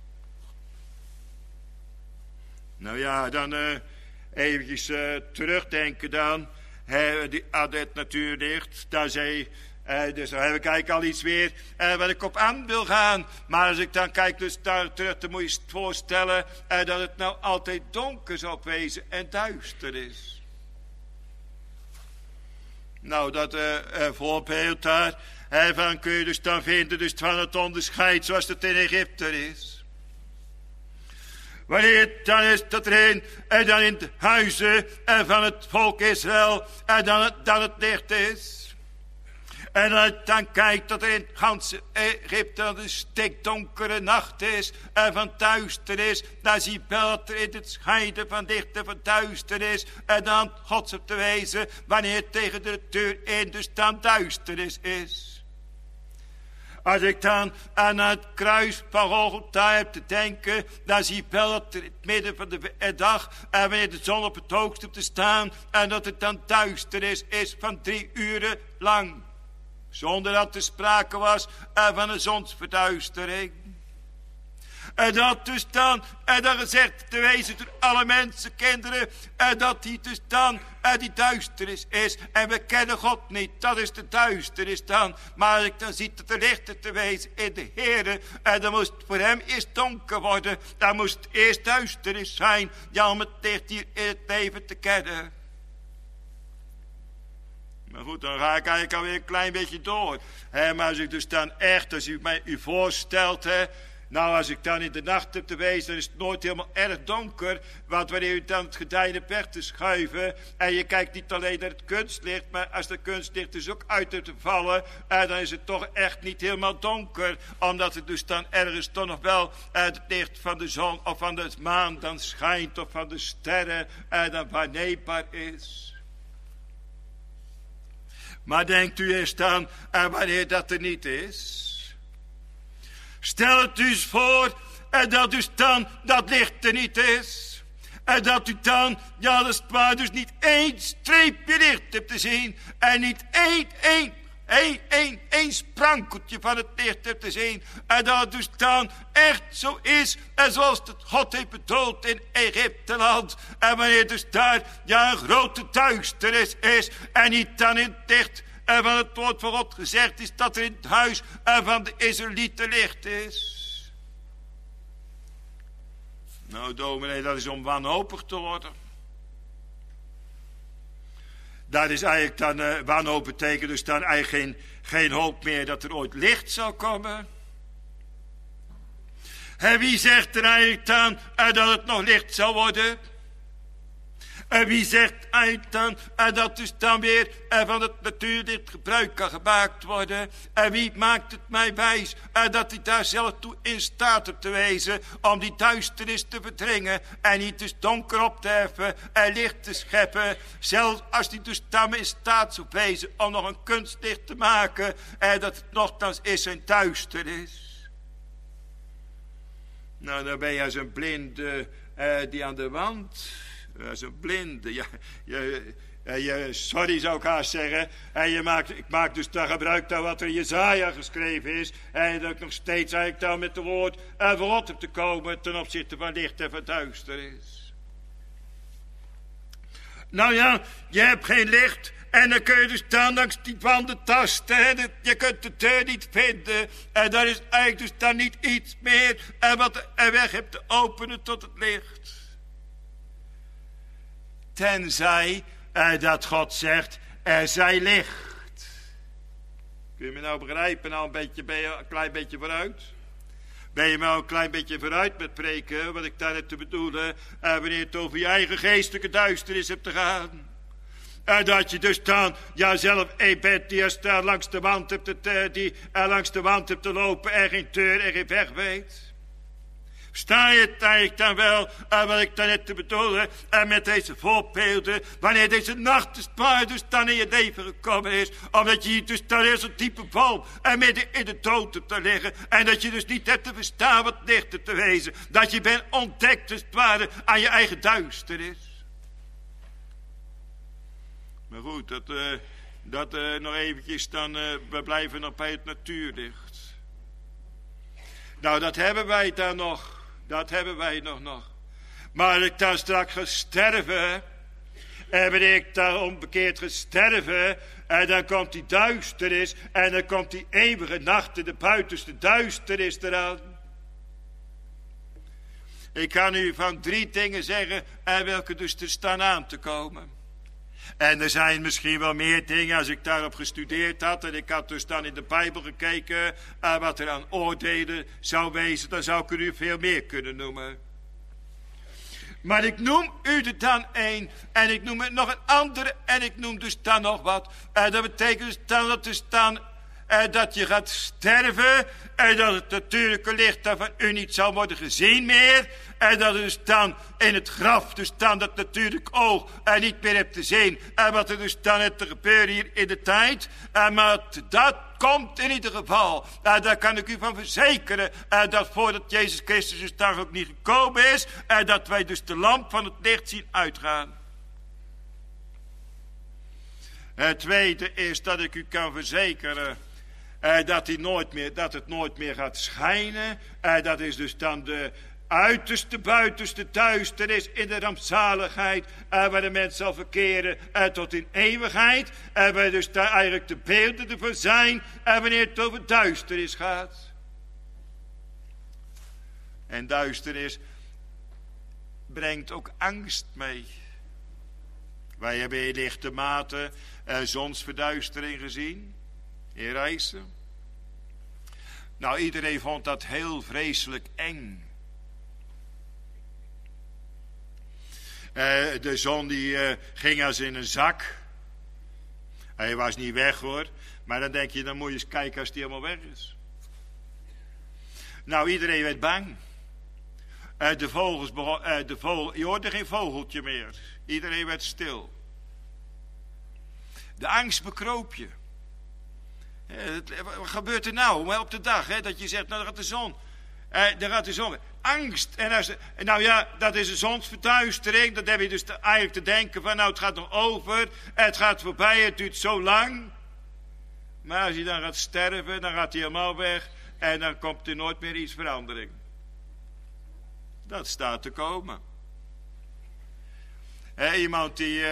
Nou ja, dan eventjes terugdenken dan. Aan het natuurlicht. Daar zei, dus dan heb ik eigenlijk al iets weer waar ik op aan wil gaan. Maar als ik dan kijk dus daar terug, dan moet je je voorstellen dat het nou altijd donker zal wezen en duister is. Nou, dat voorbeeld daar, van kun je dus dan vinden dus van het onderscheid zoals het in Egypte is. Wanneer het dan is dat er en dan in de huizen van het volk Israël en dan het licht is. En als je dan kijkt dat er in het ganse Egypte een stikdonkere nacht is en van duisternis, dan zie je wel dat er in het scheiden van licht en van duisternis en dan Gods op te wezen wanneer tegen de deur in dus dan duisternis is. Als ik dan aan het kruis van Golgotha heb te denken, dan zie ik wel dat er in het midden van de dag, en wanneer de zon op het hoogste te staan, en dat het dan duisternis is van 3 uren lang. Zonder dat er sprake was van een zonsverduistering. En dat dus dan, en dan gezegd te wezen door alle mensenkinderen, en dat die dus dan die duisternis is. En we kennen God niet, dat is de duisternis dan. Maar als ik dan zie dat er licht te wezen in de Heere, en dan moest het voor hem eerst donker worden. Dan moest het eerst duisternis zijn, ja, om het licht hier in het leven te kennen. Maar goed, dan ga ik eigenlijk alweer een klein beetje door. Maar als ik dus dan echt, als u mij voorstelt, nou, als ik dan in de nacht heb te wezen, dan is het nooit helemaal erg donker. Want wanneer u dan het gordijn weg te schuiven, en je kijkt niet alleen naar het kunstlicht, maar als de kunstlicht dus ook uit te vallen, dan is het toch echt niet helemaal donker. Omdat het dus dan ergens toch nog wel het licht van de zon of van de maan dan schijnt, of van de sterren, dan waarneembaar is. Maar denkt u eens dan wanneer dat er niet is? Stel het dus voor dat dus dan dat licht er niet is. En dat u dan, ja, dat is waar, dus niet 1 streepje licht hebt te zien. En niet één sprankeltje van het licht hebt te zien. En dat het dus dan echt zo is. En zoals het God heeft bedoeld in Egypteland. En wanneer dus daar, ja, een grote duisternis is. En niet dan in het licht en van het woord van God gezegd is dat er in het huis van de Israëlieten licht is. Nou, dominee, dat is om wanhopig te worden. Dat is eigenlijk dan, wanhoop betekent dus dan eigenlijk geen hoop meer dat er ooit licht zal komen. En wie zegt er eigenlijk dan dat het nog licht zal worden? En wie zegt eigenlijk dan dat dus dan weer van het natuurlicht gebruik kan gemaakt worden? En wie maakt het mij wijs dat hij daar zelf toe in staat op te wezen om die duisternis te verdringen en niet dus donker op te heffen en licht te scheppen, zelfs als hij dus dan in staat zou wezen om nog een kunstlicht te maken en dat het nogthans is een duisternis. Nou, dan ben je als een blinde die aan de wand. Zo'n blinde, sorry zou ik haast zeggen. En ik maak dus daar gebruik van wat er in Jesaja geschreven is. En dat ik nog steeds eigenlijk dan met het woord voorop heb te komen ten opzichte van licht en van duisternis. Nou ja, je hebt geen licht. En dan kun je dus dan langs die wanden tasten. Je kunt de deur niet vinden. En daar is eigenlijk dus dan niet iets meer wat er weg hebt te openen tot het licht. Tenzij dat God zegt, er zij licht. Kun je me nou begrijpen? Nou ben je een klein beetje vooruit? Ben je nou een klein beetje vooruit met preken? Wat ik daar heb te bedoelen. Wanneer het over je eigen geestelijke duisternis hebt te gaan. Dat je dus dan zelf bent die langs de wand hebt langs de wand hebt te lopen en geen deur en geen weg weet. Sta je het eigenlijk dan wel, wat ik daarnet te bedoelen, met deze voorbeelden, wanneer deze nacht dus maar dus dan in je leven gekomen is, omdat je hier dus dan in zo'n diepe val en midden in de dood te liggen, en dat je dus niet hebt te verstaan wat lichter te wezen, dat je bent ontdekt dus aan je eigen duisternis. Maar goed, dat nog eventjes dan, we blijven nog bij het natuurlicht. Nou, dat hebben wij dan nog. Dat hebben wij nog. Maar als ik dan straks ga sterven, en ben ik daar onbekeerd gesterven, en dan komt die duisternis, en dan komt die eeuwige nacht, de buitenste duisternis eraan. Ik kan u van 3 dingen zeggen, en welke dus er staan aan te komen. En er zijn misschien wel meer dingen als ik daarop gestudeerd had. En ik had dus dan in de Bijbel gekeken wat er aan oordelen zou wezen. Dan zou ik u veel meer kunnen noemen. Maar ik noem u er dan 1. En ik noem er nog een andere. En ik noem dus dan nog wat. Dat betekent dus dan dat dus dan dat je gaat sterven. En dat het natuurlijke licht dan van u niet zal worden gezien meer. En dat dus dan in het graf, dus dan dat natuurlijk oog niet meer hebt te zien. En wat er dus dan heeft te gebeuren hier in de tijd. Maar dat komt in ieder geval. Daar kan ik u van verzekeren. Dat voordat Jezus Christus dus dan ook niet gekomen is. Dat wij dus de lamp van het licht zien uitgaan. Het tweede is dat ik u kan verzekeren. Dat het nooit meer gaat schijnen. Dat is dus dan de uiterste, buitenste duisternis in de rampzaligheid. Waar de mens zal verkeren tot in eeuwigheid. Waar dus daar eigenlijk de beelden ervan zijn. Wanneer het over duisternis gaat. En duisternis brengt ook angst mee. Wij hebben in lichte mate zonsverduistering gezien. In Rijssen. Nou, iedereen vond dat heel vreselijk eng. De zon die ging als in een zak. Hij was niet weg hoor. Maar dan denk je, dan moet je eens kijken als die helemaal weg is. Nou, iedereen werd bang. Je hoorde geen vogeltje meer. Iedereen werd stil. De angst bekroop je. Wat gebeurt er nou op de dag? Dat je zegt, nou daar gaat de zon. Daar gaat de zon. Angst. Nou ja, dat is een zonsverduistering. Dat heb je dus eigenlijk te denken van, nou het gaat nog over. Het gaat voorbij, het duurt zo lang. Maar als je dan gaat sterven, dan gaat hij helemaal weg. En dan komt er nooit meer iets verandering. Dat staat te komen. Iemand die...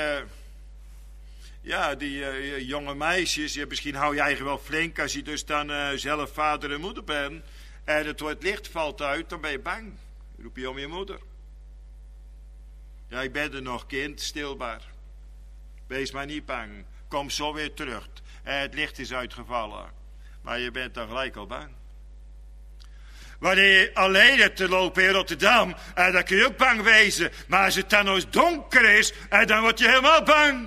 die jonge meisjes, misschien hou je eigen wel flink als je dus dan zelf vader en moeder bent. En het licht valt uit, dan ben je bang. Dan roep je om je moeder. Ja, ik ben er nog, kind, stilbaar. Wees maar niet bang. Kom zo weer terug. Het licht is uitgevallen. Maar je bent dan gelijk al bang. Wanneer je alleen hebt te lopen in Rotterdam, dan kun je ook bang wezen. Maar als het dan nog eens donker is, dan word je helemaal bang.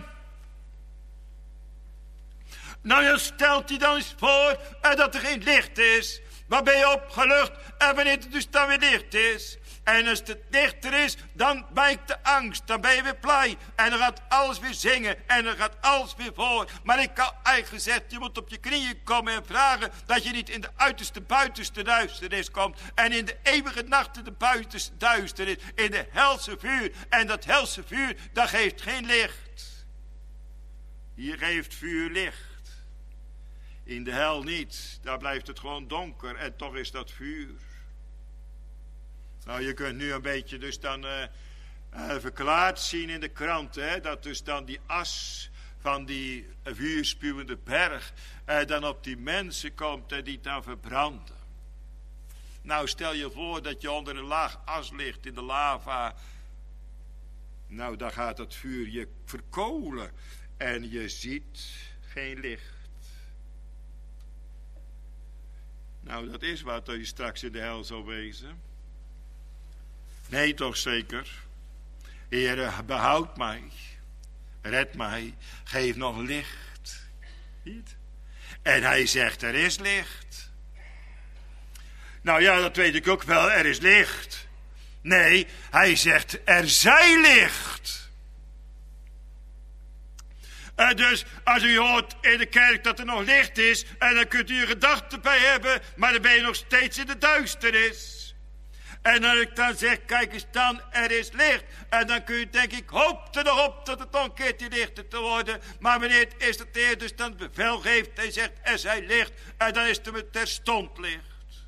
Nou, je stelt je dan eens voor dat er geen licht is. Waar ben je opgelucht en wanneer het dus dan weer licht is? En als het lichter is, dan wijkt de angst. Dan ben je weer blij. En dan gaat alles weer zingen. En dan gaat alles weer voor. Maar ik had eigenlijk gezegd, je moet op je knieën komen en vragen dat je niet in de uiterste, buitenste duisternis komt. En in de eeuwige nachten de buitenste duisternis. In de helse vuur. En dat helse vuur, dat geeft geen licht. Hier geeft vuur licht. In de hel niet. Daar blijft het gewoon donker. En toch is dat vuur. Nou, je kunt nu een beetje dus dan verklaard zien in de krant. Dat dus dan die as van die vuurspuwende berg dan op die mensen komt en die dan verbranden. Nou, stel je voor dat je onder een laag as ligt in de lava. Nou, dan gaat het vuur je verkolen. En je ziet geen licht. Nou, dat is wat je straks in de hel zal wezen. Nee, toch zeker. Heere, behoud mij. Red mij. Geef nog licht. Niet? En hij zegt, er is licht. Nou ja, dat weet ik ook wel. Er is licht. Nee, hij zegt, er zij licht. Dus als u hoort in de kerk dat er nog licht is, en dan kunt u een gedachte bij hebben, maar dan ben je nog steeds in de duisternis. En als ik dan zeg, kijk eens dan, er is licht. En dan kun je denk ik, hoop er nog op dat het nog een keertje lichter te worden. Maar wanneer het is dat de Heer dus dan bevel geeft en zegt, er zij licht. En dan is het terstond licht.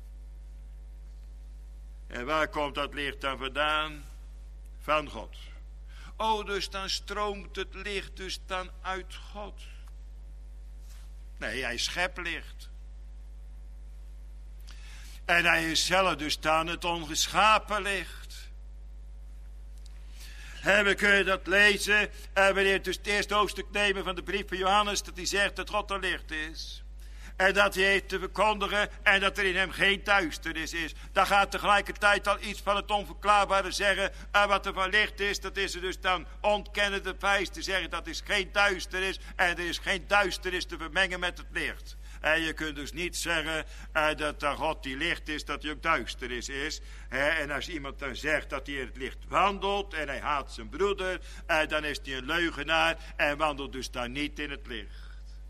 En waar komt dat licht dan vandaan? Van God. Oh, dus dan stroomt het licht dus dan uit God. Nee, hij schept licht. En hij is zelf dus dan het ongeschapen licht. En we kunnen dat lezen. En wanneer dus het eerste hoofdstuk nemen van de brief van Johannes. Dat hij zegt dat God er licht is. En dat hij heeft te verkondigen. En dat er in hem geen duisternis is. Dan gaat tegelijkertijd al iets van het onverklaarbare zeggen. En wat er van licht is. Dat is er dus dan ontkennende wijs te zeggen. Dat is geen duisternis. En er is geen duisternis te vermengen met het licht. En je kunt dus niet zeggen dat God die licht is, dat hij ook duisternis is. En als iemand dan zegt dat hij in het licht wandelt en hij haat zijn broeder, dan is hij een leugenaar en wandelt dus dan niet in het licht.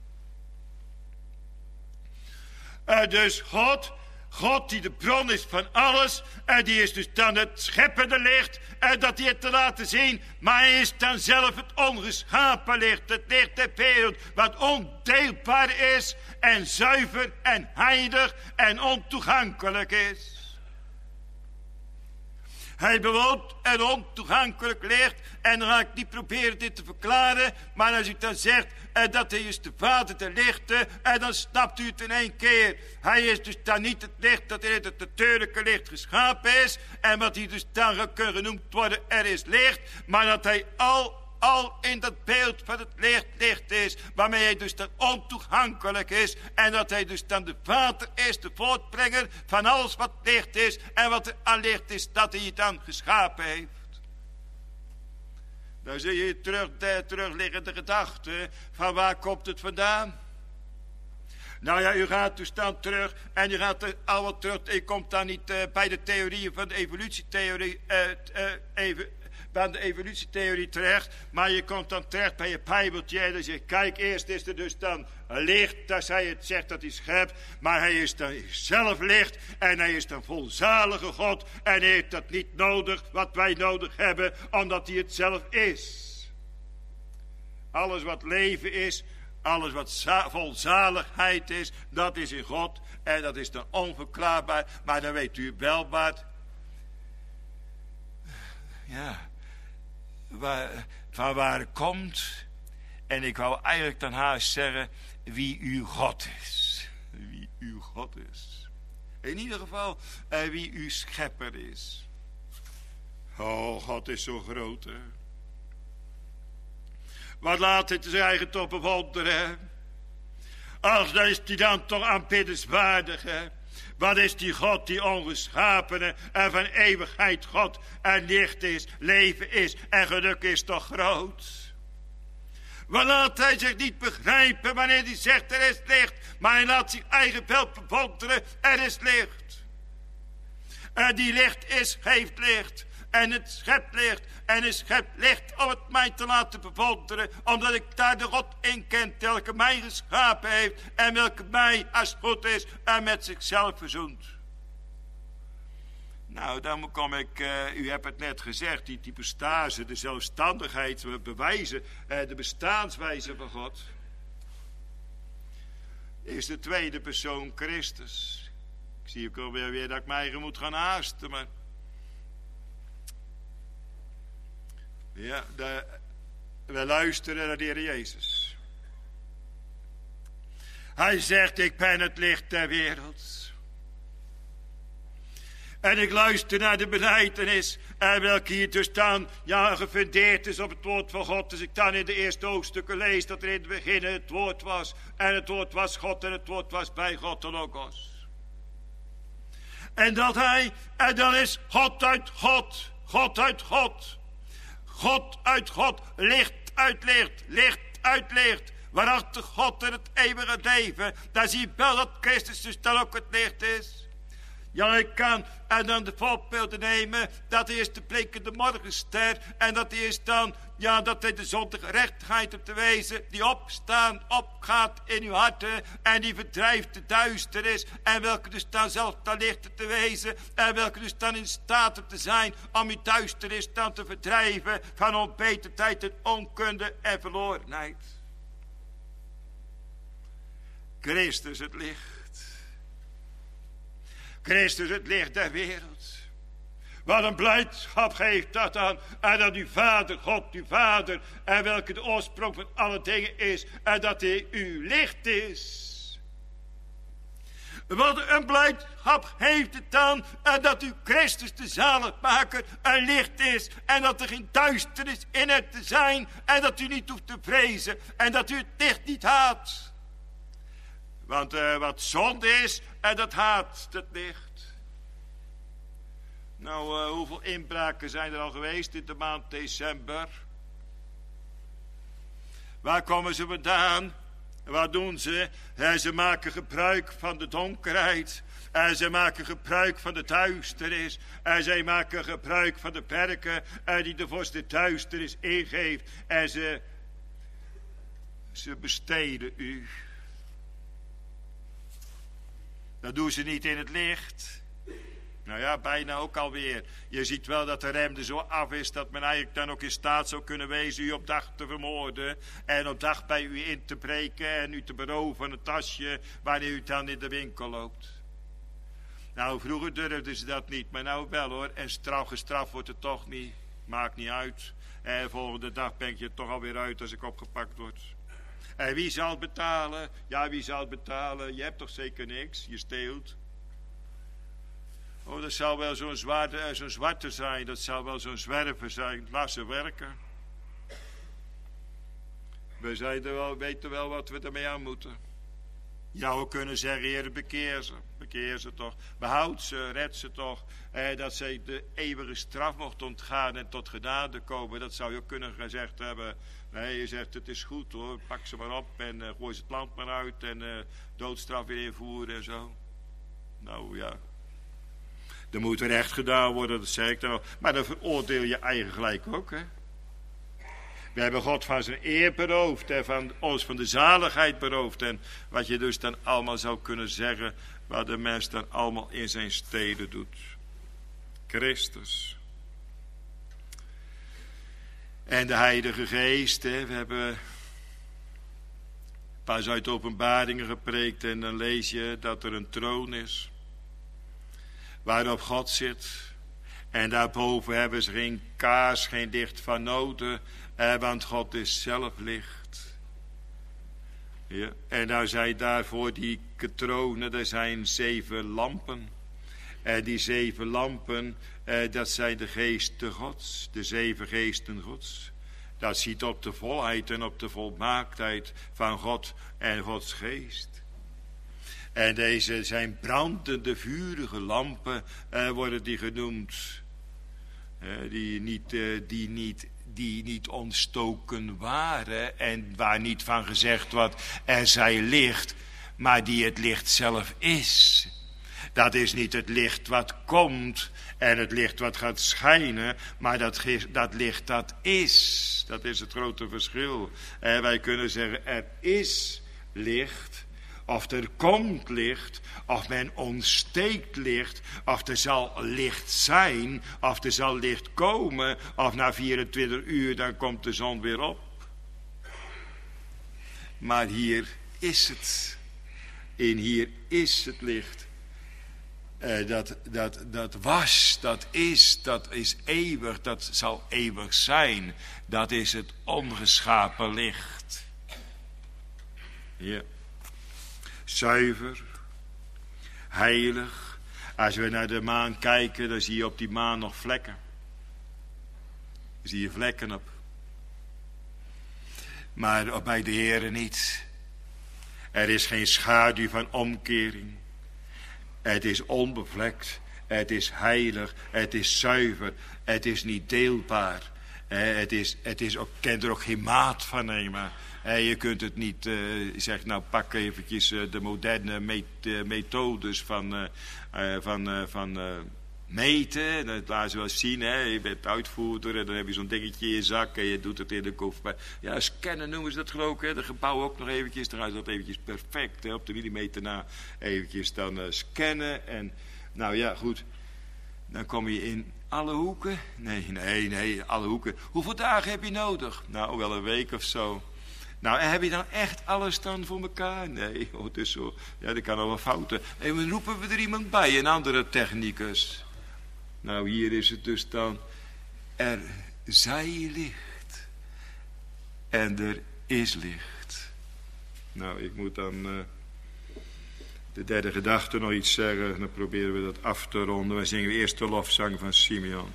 Dus God die de bron is van alles, en die is dus dan het scheppende licht, en dat hij het te laten zien, maar hij is dan zelf het ongeschapen licht, het licht der wereld, wat ondeelbaar is, en zuiver, en heilig, en ontoegankelijk is. Hij bewoont een ontoegankelijk licht. En dan ga ik niet proberen dit te verklaren. Maar als ik dan zegt dat hij is de vader der lichten. En dan snapt u het in één keer. Hij is dus dan niet het licht dat in het natuurlijke licht geschapen is. En wat hij dus dan kan genoemd worden, er is licht. Maar dat hij al in dat beeld van het licht is, waarmee hij dus dan ontoegankelijk is, en dat hij dus dan de vader is, de voortbrenger van alles wat licht is, en wat er aan licht is, dat hij het dan geschapen heeft. Dan zie je de terugliggende gedachte, van waar komt het vandaan? Nou ja, u gaat dus dan terug, en u gaat er al wat terug, u komt dan niet bij de theorieën van de evolutietheorie, bij de evolutietheorie terecht, maar je komt dan terecht bij je bijbeltje en dan zeg je, kijk, eerst is er dus dan licht, dat hij het zegt dat hij schept, maar hij is dan zelf licht en hij is dan volzalige God en hij heeft dat niet nodig wat wij nodig hebben, omdat hij het zelf is. Alles wat leven is, alles wat vol zaligheid is, dat is in God en dat is dan onverklaarbaar, maar dan weet u wel wat. Ja, van waar het komt. En ik wou eigenlijk dan haast zeggen wie uw God is. Wie uw God is. In ieder geval wie uw schepper is. Oh, God is zo groot, hè. Wat laat het zijn eigen top bewonderen. Ach, dan is die dan toch aanbiddenswaardig, hè. Wat is die God die ongeschapene en van eeuwigheid God en licht is, leven is en geluk is toch groot. Wat laat hij zich niet begrijpen wanneer hij zegt er is licht, maar hij laat zich eigen wel bewonderen, er is licht. En die licht is, geeft licht. En het schept licht. En het schept licht om het mij te laten bewonderen. Omdat ik daar de God in ken. Welke mij geschapen heeft. En welke mij als het goed is. En met zichzelf verzoent. Nou, dan kom ik. U hebt het net gezegd. Die hypostase. De zelfstandigheid. We bewijzen. De bestaanswijze van God. Is de tweede persoon Christus. Ik zie ook alweer dat ik mij eigen moet gaan haasten. Maar. Ja, we luisteren naar de Heer Jezus. Hij zegt, ik ben het licht der wereld. En ik luister naar de belijdenis, welke hier dus dan gefundeerd is op het woord van God. Dus ik dan in de eerste hoofdstukken lees dat er in het begin het woord was. En het woord was God en het woord was bij God de Logos. En dat hij, en dan is God uit God, God uit God. God uit God, licht uit licht, licht uit licht. Waarachtig God en het eeuwige leven. Daar zie je wel dat Christus dus dan ook het licht is. Ja, ik kan en dan de voorbeelden nemen. Dat is de blinkende morgenster. En dat is dan, ja, dat is de zondige rechtigheid op te wezen. Die opgaat in uw harten. En die verdrijft de duisternis. En welke dus dan zelf dan lichten te wezen. En welke dus dan in staat op te zijn om uw duisternis dan te verdrijven. Van onwetendheid en onkunde en verlorenheid. Christus het licht. Christus het licht der wereld. Wat een blijdschap geeft dat dan. En dat uw Vader, God uw Vader. En welke de oorsprong van alle dingen is. En dat hij uw licht is. Wat een blijdschap heeft het dan. En dat uw Christus de zaligmaker een licht is. En dat er geen duisternis in het te zijn. En dat u niet hoeft te vrezen. En dat u het licht niet haat. Want wat zonde is, en dat haat het licht. Nou, hoeveel inbraken zijn er al geweest in de maand december? Waar komen ze vandaan? Wat doen ze? Ze maken gebruik van de donkerheid. En ze maken gebruik van de duisternis. En zij maken gebruik van de perken die de vorst de duisternis ingeeft. En ze besteden u. Dat doen ze niet in het licht. Nou ja, bijna ook alweer. Je ziet wel dat de rem er zo af is dat men eigenlijk dan ook in staat zou kunnen wezen u op dag te vermoorden. En op dag bij u in te breken en u te beroven van een tasje wanneer u dan in de winkel loopt. Nou, vroeger durfden ze dat niet, maar nou wel hoor. En gestraft wordt het toch niet. Maakt niet uit. En de volgende dag ben je er toch alweer uit als ik opgepakt word. En wie zal het betalen? Ja, wie zal het betalen? Je hebt toch zeker niks? Je steelt. Oh, dat zal wel zo'n zwarte zijn. Dat zal wel zo'n zwerver zijn. Laat ze werken. We weten wel wat we ermee aan moeten. Ja, we kunnen zeggen, Heer, bekeer ze. Bekeer ze toch. Behoud ze, red ze toch. Dat zij de eeuwige straf mocht ontgaan en tot genade komen. Dat zou je ook kunnen gezegd hebben. Nee, je zegt, het is goed hoor. Pak ze maar op en gooi ze het land maar uit. En doodstraf weer invoeren en zo. Nou ja. Er moet recht gedaan worden, dat zeg ik dan ook. Maar dan veroordeel je eigen gelijk ook, hè. We hebben God van zijn eer beroofd en van ons van de zaligheid beroofd. En wat je dus dan allemaal zou kunnen zeggen, wat de mens dan allemaal in zijn steden doet. Christus. En de Heilige Geest, hè. We hebben pas uit Openbaringen gepreekt en dan lees je dat er een troon is. Waarop God zit. En daarboven hebben ze geen kaars, geen licht van noden. Want God is zelf licht. Ja. En nou zijn daarvoor die tronen, er zijn 7 lampen. En die 7 lampen, dat zijn de geesten Gods. De 7 geesten Gods. Dat ziet op de volheid en op de volmaaktheid van God en Gods geest. En deze zijn brandende, vurige lampen, worden die genoemd. Die niet ontstoken waren en waar niet van gezegd wordt, er zij licht, maar die het licht zelf is. Dat is niet het licht wat komt en het licht wat gaat schijnen, maar dat licht dat is. Dat is het grote verschil. Wij kunnen zeggen, er is licht. Of er komt licht, of men ontsteekt licht, of er zal licht zijn, of er zal licht komen, of na 24 uur dan komt de zon weer op. Maar hier is het. En hier is het licht. Dat was, dat is eeuwig, dat zal eeuwig zijn. Dat is het ongeschapen licht. Ja. Zuiver, heilig. Als we naar de maan kijken, dan zie je op die maan nog vlekken. Dan zie je vlekken op. Maar bij de Heere niet. Er is geen schaduw van omkering. Het is onbevlekt. Het is heilig. Het is zuiver. Het is niet deelbaar. Het is ook, kent er ook geen maat van nemen. Je kunt het niet zeggen, nou pak eventjes de moderne methodes van meten. Dat laten ze wel zien. Je bent uitvoerder en dan heb je zo'n dingetje in je zak en je doet het in de koffer. Ja, scannen noemen ze dat geloof ik. De gebouw ook nog eventjes. Dan gaat dat eventjes perfect. Op de millimeter na eventjes dan scannen. En nou ja, goed. Dan kom je in alle hoeken. Nee, alle hoeken. Hoeveel dagen heb je nodig? Nou, wel een week of zo. Nou, en heb je dan echt alles dan voor elkaar? Nee, het is zo. Ja, dat kan al wel fouten. En dan roepen we er iemand bij, een andere technicus. Nou, hier is het dus dan. Er zij licht. En er is licht. Nou, ik moet dan de derde gedachte nog iets zeggen. Dan proberen we dat af te ronden. We zingen eerst de lofzang van Simeon.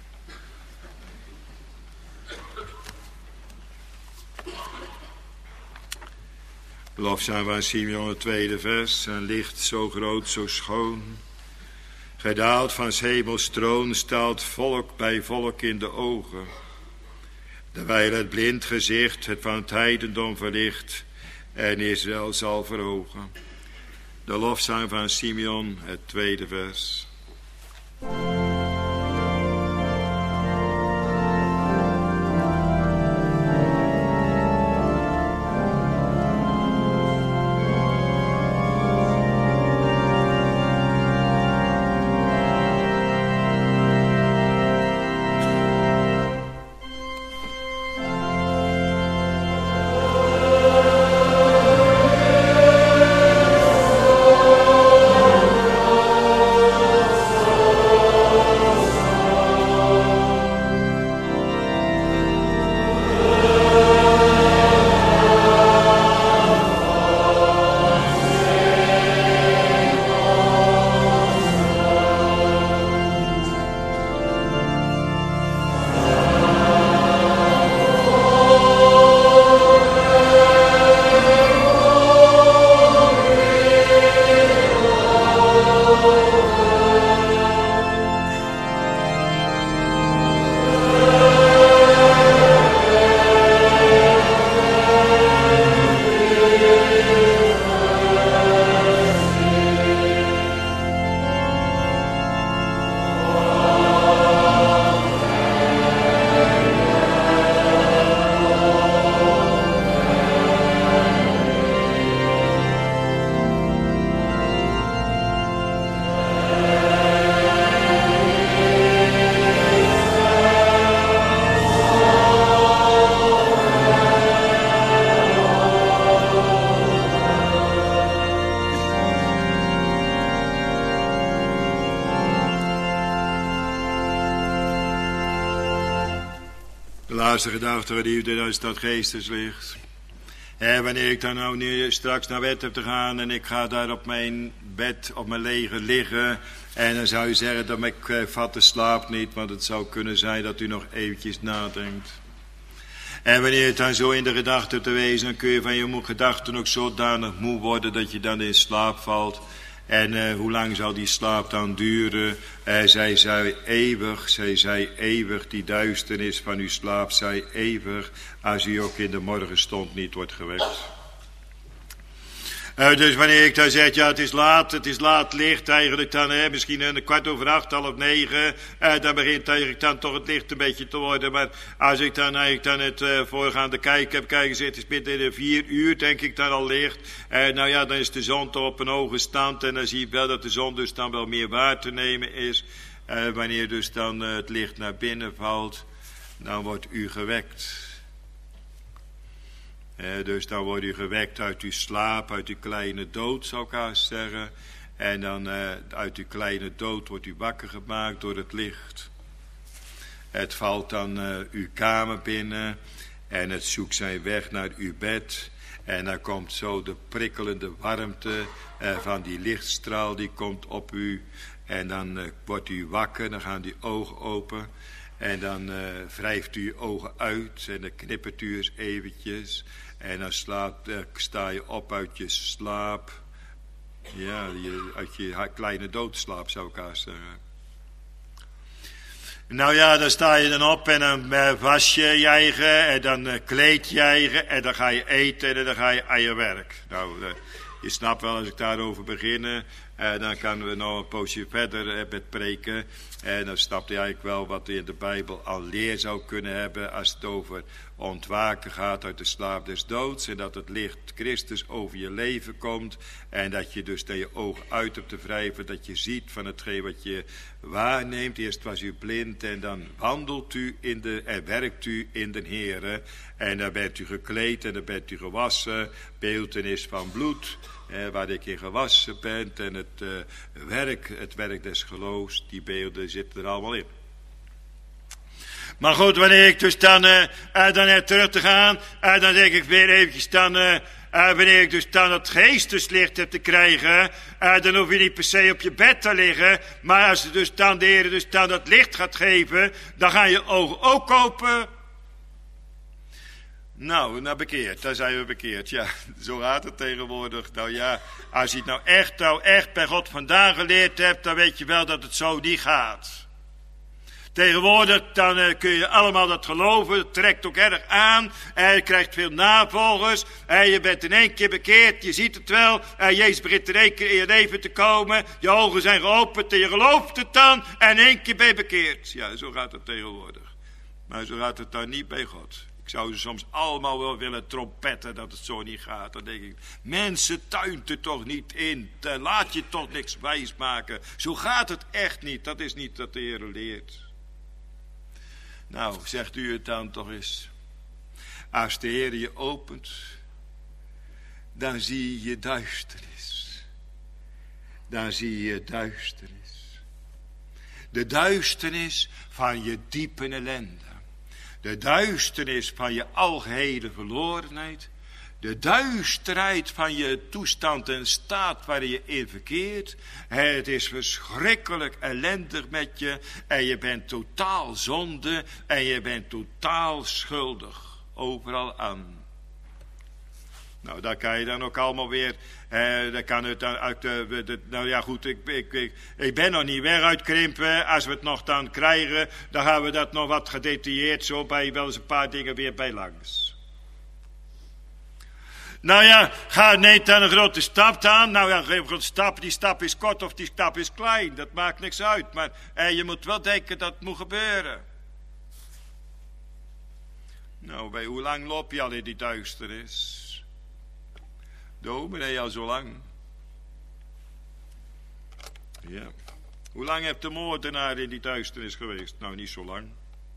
Lofzang van Simeon, het tweede vers. Een licht zo groot, zo schoon. Gij daalt van 's hemels troon, staat volk bij volk in de ogen. Terwijl het blind gezicht het van het heidendom verlicht en Israël zal verhogen. De lofzang van Simeon, het tweede vers. De laatste gedachte, geliefde, dat is dat geesteslicht. Wanneer ik dan nou nu straks naar bed heb te gaan en ik ga daar op mijn bed, op mijn leger liggen. En dan zou je zeggen dat ik vat de slaap niet, want het zou kunnen zijn dat u nog eventjes nadenkt. En wanneer het dan zo in de gedachten te wezen, dan kun je van je gedachten ook zodanig moe worden dat je dan in slaap valt. En hoe lang zal die slaap dan duren? Zij zei eeuwig, die duisternis van uw slaap, zij eeuwig, als u ook in de morgenstond niet wordt gewekt. Dus wanneer ik dan zeg, ja het is laat licht eigenlijk dan, misschien een 8:15, 9, dan begint eigenlijk dan toch het licht een beetje te worden. Maar als ik dan eigenlijk dan het voorgaande heb gezegd, het is binnen de 4 uur denk ik dan al licht. Nou ja, dan is de zon toch op een hoge stand en dan zie je wel dat de zon dus dan wel meer waar te nemen is. Wanneer dus dan het licht naar binnen valt, dan wordt u gewekt. Dus dan wordt u gewekt uit uw slaap, uit uw kleine dood zou ik haast zeggen. En dan uit uw kleine dood wordt u wakker gemaakt door het licht. Het valt dan uw kamer binnen en het zoekt zijn weg naar uw bed. En dan komt zo de prikkelende warmte van die lichtstraal, die komt op u. En dan wordt u wakker, dan gaan die ogen open. En dan wrijft u je ogen uit en dan knippert u eens eventjes. En dan sta je op uit je slaap. Ja, uit je kleine doodslaap zou ik haast zeggen. Nou ja, dan sta je dan op en dan was je eigen en dan kleed je eigen en dan ga je eten en dan ga je aan je werk. Nou, je snapt wel, als ik daarover begin, dan kunnen we nog een poosje verder met preken. En dan snapt hij eigenlijk wel wat hij in de Bijbel al leer zou kunnen hebben als het over ontwaken gaat uit de slaap des doods. En dat het licht Christus over je leven komt. En dat je dus je oog uit hebt te wrijven, dat je ziet van hetgeen wat je waarneemt. Eerst was u blind en dan wandelt u en werkt u in de Heere. En dan bent u gekleed en dan bent u gewassen. Beeltenis van bloed, waar ik in gewassen ben. En het werk des geloofs, die beelden zitten er allemaal in. Maar goed, wanneer ik dus dan terug te gaan, dan denk ik weer eventjes wanneer ik dus dan het geesteslicht heb te krijgen, dan hoef je niet per se op je bed te liggen, maar als dus dan de Heer dus dan dat licht gaat geven, dan gaan je ogen ook open. Nou bekeerd, daar zijn we bekeerd. Ja, zo gaat het tegenwoordig. Nou ja, als je het nou echt bij God vandaan geleerd hebt, dan weet je wel dat het zo niet gaat. Tegenwoordig dan kun je allemaal dat geloven, het trekt ook erg aan. En je krijgt veel navolgers. En je bent in één keer bekeerd, je ziet het wel. En Jezus begint in één keer in je leven te komen. Je ogen zijn geopend en je gelooft het dan. En in één keer ben je bekeerd. Ja, zo gaat het tegenwoordig. Maar zo gaat het dan niet bij God. Ik zou ze soms allemaal wel willen trompetten dat het zo niet gaat. Dan denk ik, mensen, tuint er toch niet in. Laat je toch niks wijs maken. Zo gaat het echt niet. Dat is niet wat de Heer leert. Nou, zegt u het dan toch eens. Als de Heer je opent, dan zie je duisternis. Dan zie je duisternis. De duisternis van je diepe ellende. De duisternis van je algehele verlorenheid. De duisterheid van je toestand en staat waarin je in verkeert. Het is verschrikkelijk ellendig met je. En je bent totaal zonde. En je bent totaal schuldig. Overal aan. Nou, daar kan je dan ook allemaal weer. Dan kan het dan uit nou ja, goed, ik ben nog niet weg uit krimpen. Als we het nog dan krijgen, dan gaan we dat nog wat gedetailleerd zo bij wel eens een paar dingen weer bij langs. Nou ja, neemt dan een grote stap aan. Nou ja, een grote stap, die stap is kort of die stap is klein. Dat maakt niks uit. Maar je moet wel denken dat het moet gebeuren. Nou, bij hoe lang loop je al in die duisternis? Dominee, al zo lang. Ja. Hoe lang heeft de moordenaar in die duisternis geweest? Nou, niet zo lang.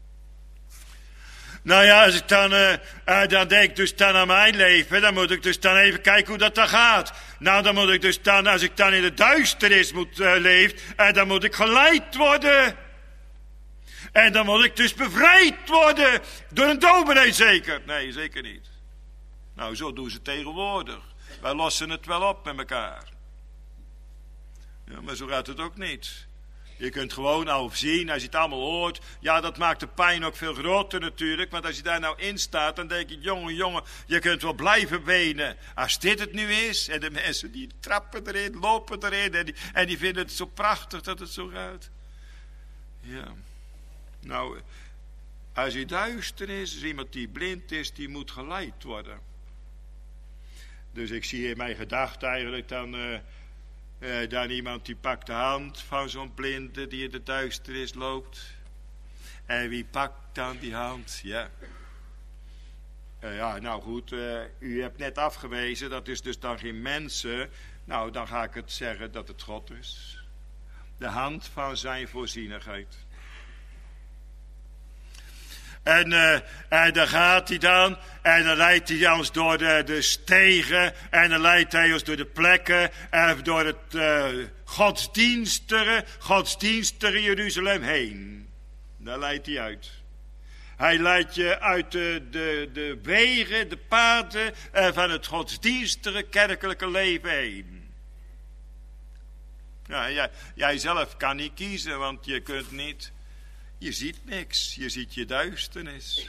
Nou ja, als ik dan denk dus dan aan mijn leven, dan moet ik dus dan even kijken hoe dat dan gaat. Nou, dan moet ik dus dan, als ik dan in de duisternis moet leven, dan moet ik geleid worden. En dan moet ik dus bevrijd worden door een dominee zeker. Nee, zeker niet. Nou, zo doen ze tegenwoordig. Wij lossen het wel op met elkaar. Ja, maar zo gaat het ook niet. Je kunt gewoon al zien, als je het allemaal hoort. Ja, dat maakt de pijn ook veel groter natuurlijk. Want als je daar nou in staat, dan denk je, jongen, je kunt wel blijven wenen. Als dit het nu is, en de mensen die trappen erin, lopen erin. En die vinden het zo prachtig dat het zo gaat. Ja. Nou, als je duister is, als iemand die blind is, die moet geleid worden. Dus ik zie in mijn gedachten eigenlijk dan iemand die pakt de hand van zo'n blinde die in de duisternis loopt. En wie pakt dan die hand? Ja. Ja, nou goed, u hebt net afgewezen, dat is dus dan geen mensen. Nou, dan ga ik het zeggen dat het God is. De hand van zijn voorzienigheid. En dan gaat hij dan, en dan leidt hij ons door de stegen, en dan leidt hij ons door de plekken, en door het godsdienstige Jeruzalem heen. Daar leidt hij uit. Hij leidt je uit de wegen, de paden van het godsdienstige kerkelijke leven heen. Ja, jij zelf kan niet kiezen, want je kunt niet. Je ziet niks, je ziet je duisternis.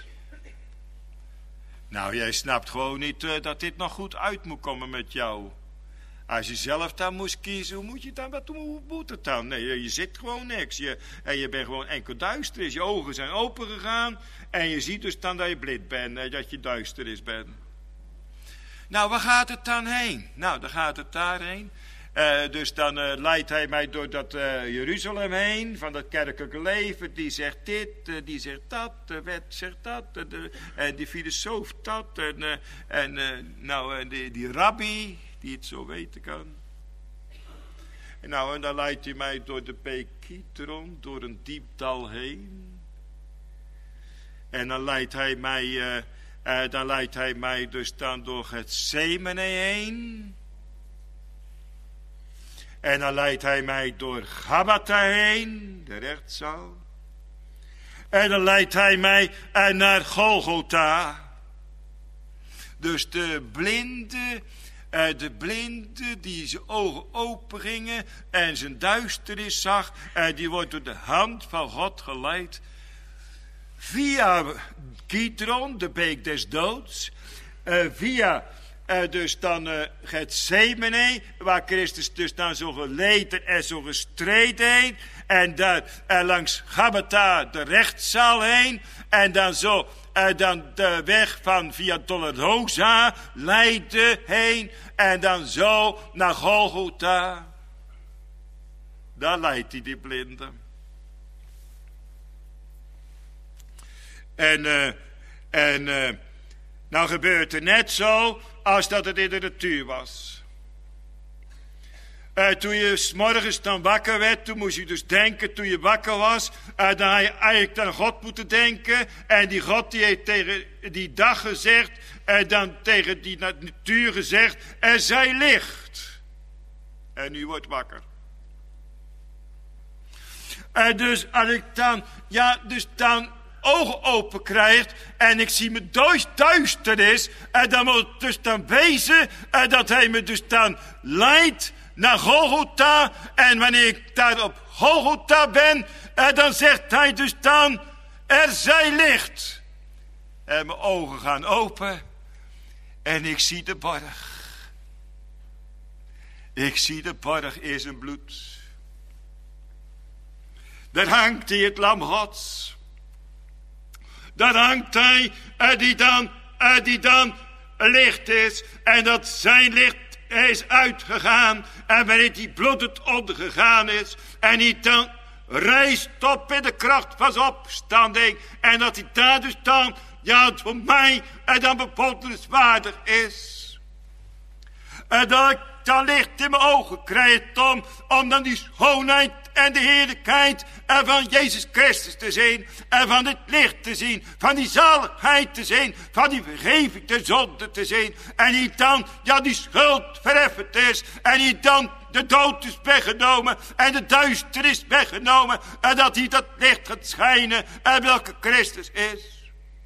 Nou, jij snapt gewoon niet dat dit nog goed uit moet komen met jou. Als je zelf dan moest kiezen, hoe moet je dan, hoe moet het dan? Nee, je zit gewoon niks. En je bent gewoon enkel duister. Je ogen zijn open gegaan. En je ziet dus dan dat je blind bent. Dat je duister bent. Nou, waar gaat het dan heen? Nou, dan gaat het daarheen. Dus dan leidt hij mij door dat Jeruzalem heen, van dat kerkelijke leven. Die zegt dit, die zegt dat, de wet zegt dat, die filosoof dat. En die rabbi, die het zo weten kan. En dan leidt hij mij door de beek Kidron, door een diep dal heen. En dan leidt hij mij dus dan door Getsemane heen. En dan leidt hij mij door Gabbatha heen, de rechtszaal. En dan leidt hij mij naar Golgotha. Dus de blinde die zijn ogen open gingen en zijn duisternis zag, die wordt door de hand van God geleid. Via Kidron, de beek des doods, via dus dan Getsemane, waar Christus dus dan zo geleden en zo gestreden heen. En daar langs Gabbatha de rechtszaal heen. En dan zo dan de weg van via Dolorosa leidde heen. En dan zo naar Golgotha. Daar leidt hij die blinde. En nou gebeurt er net zo als dat het in de natuur was. Toen je 's morgens dan wakker werd, toen moest je dus denken, toen je wakker was, dan had je eigenlijk aan God moeten denken. En die God die heeft tegen die dag gezegd, dan tegen die natuur gezegd, er zij licht. En u wordt wakker. Dus als ik dan, ogen open krijgt en ik zie me duisternis, en dan moet het dus dan wezen dat hij me dus dan leidt naar Golgotha. En wanneer ik daar op Golgotha ben, dan zegt hij dus dan, er zij licht. En mijn ogen gaan open en ik zie de borg. Ik zie de borg in zijn bloed. Daar hangt hij, het lam Gods. Daar hangt hij, die dan licht is. En dat zijn licht is uitgegaan. En wanneer die bloed het ondergegaan is. En die dan rijst op in de kracht van zijn opstanding. En dat hij daar dus dan, voor mij, dan bewonderenswaardig is. En dat ik dan licht in mijn ogen krijg, om dan die schoonheid en de heerlijkheid van Jezus Christus te zien. En van het licht te zien. Van die zaligheid te zien. Van die vergeving de zonde te zien. En die dan, die schuld verheffend is. En die dan de dood is weggenomen. En de duisternis weggenomen. En dat hij dat licht gaat schijnen. En welke Christus is.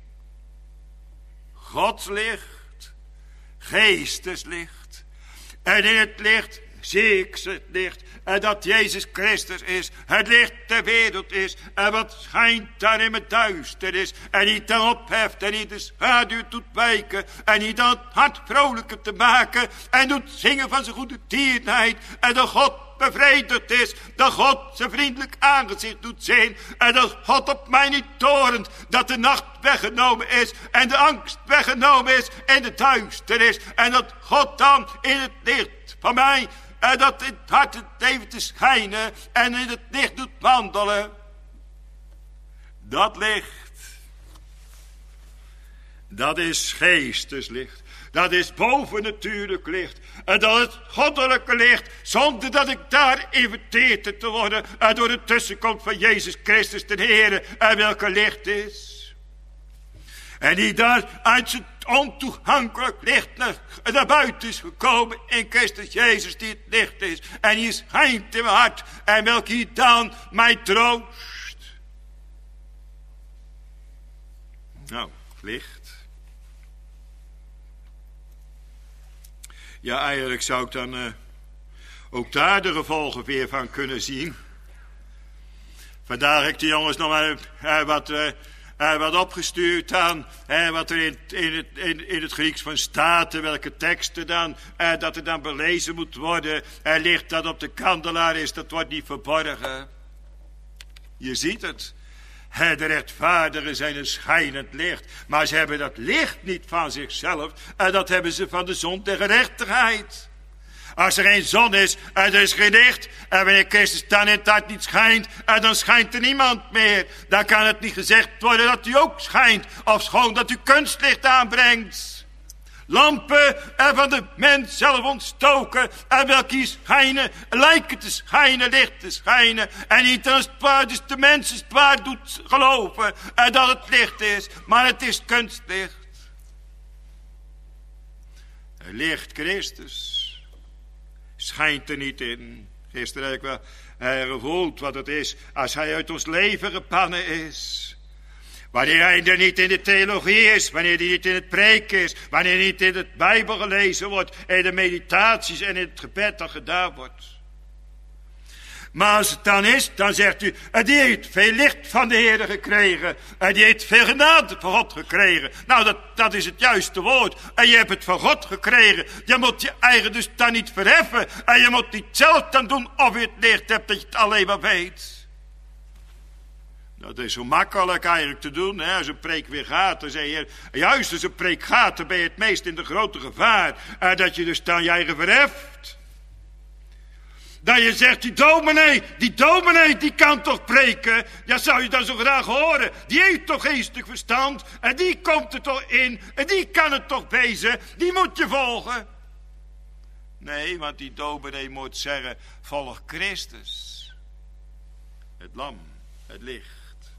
Gods licht. Geesteslicht. En in het licht zie ik het licht. En dat Jezus Christus is. Het licht der wereld is. En wat schijnt daar in het duisternis. En die dan opheft. En die de schaduw doet wijken. En die dan het hart vrolijker te maken. En doet zingen van zijn goede tierenheid. En dat God bevredigd is. Dat God zijn vriendelijk aangezicht doet zien. En dat God op mij niet torent. Dat de nacht weggenomen is. En de angst weggenomen is. En de duisternis. En dat God dan in het licht van mij. En dat in het hart het leven te schijnen. En in het licht doet wandelen. Dat licht. Dat is geesteslicht. Dat is bovennatuurlijk licht. En dat is goddelijke licht. Zonder dat ik daar inviteerd te worden. En door de tussenkomst van Jezus Christus de Heer. En welke licht is. En die daar uit zijn ontoegankelijk licht naar buiten is gekomen in Christus Jezus die het licht is. En die schijnt in mijn hart. En welke hier dan mij troost. Nou, licht. Ja, eigenlijk zou ik dan ook daar de gevolgen weer van kunnen zien. Vandaar ik de jongens nog maar wat Wat opgestuurd dan, wat er in het Grieks van staat, welke teksten dan, dat er dan belezen moet worden. Licht dat op de kandelaar is, dat wordt niet verborgen. Je ziet het. De rechtvaardigen zijn een schijnend licht, maar ze hebben dat licht niet van zichzelf, dat hebben ze van de zon der gerechtigheid. Als er geen zon is en er is geen licht, en wanneer Christus dan in het hart niet schijnt, en dan schijnt er niemand meer. Dan kan het niet gezegd worden dat u ook schijnt, ofschoon dat u kunstlicht aanbrengt. Lampen en van de mens zelf ontstoken, en welke schijnen, lijken te schijnen, licht te schijnen, en niet als het waar, dus de mens het waar doet geloven, en dat het licht is, maar het is kunstlicht. Het licht Christus schijnt er niet in. Gisteren heb ik wel gevoeld wat het is als hij uit ons leven gepannen is. Wanneer hij er niet in de theologie is, wanneer hij niet in het preken is, wanneer hij niet in het Bijbel gelezen wordt, in de meditaties en in het gebed dat gedaan wordt. Maar als het dan is, dan zegt u, die heeft veel licht van de Heer gekregen. Die heeft veel genade van God gekregen. Nou, dat is het juiste woord. En je hebt het van God gekregen. Je moet je eigen dus dan niet verheffen. En je moet niet zelf dan doen of je het licht hebt, dat je het alleen maar weet. Dat is zo makkelijk eigenlijk te doen. Hè? Als een preek weer gaat, dan zeg je, juist als een preek gaat, dan ben je het meest in de grote gevaar. Dat je dus dan je eigen verheft. Dat je zegt, die dominee, die kan toch preken? Ja, zou je dan zo graag horen. Die heeft toch geestelijk verstand. En die komt er toch in. En die kan het toch wezen. Die moet je volgen. Nee, want die dominee moet zeggen, volg Christus. Het lam, het licht.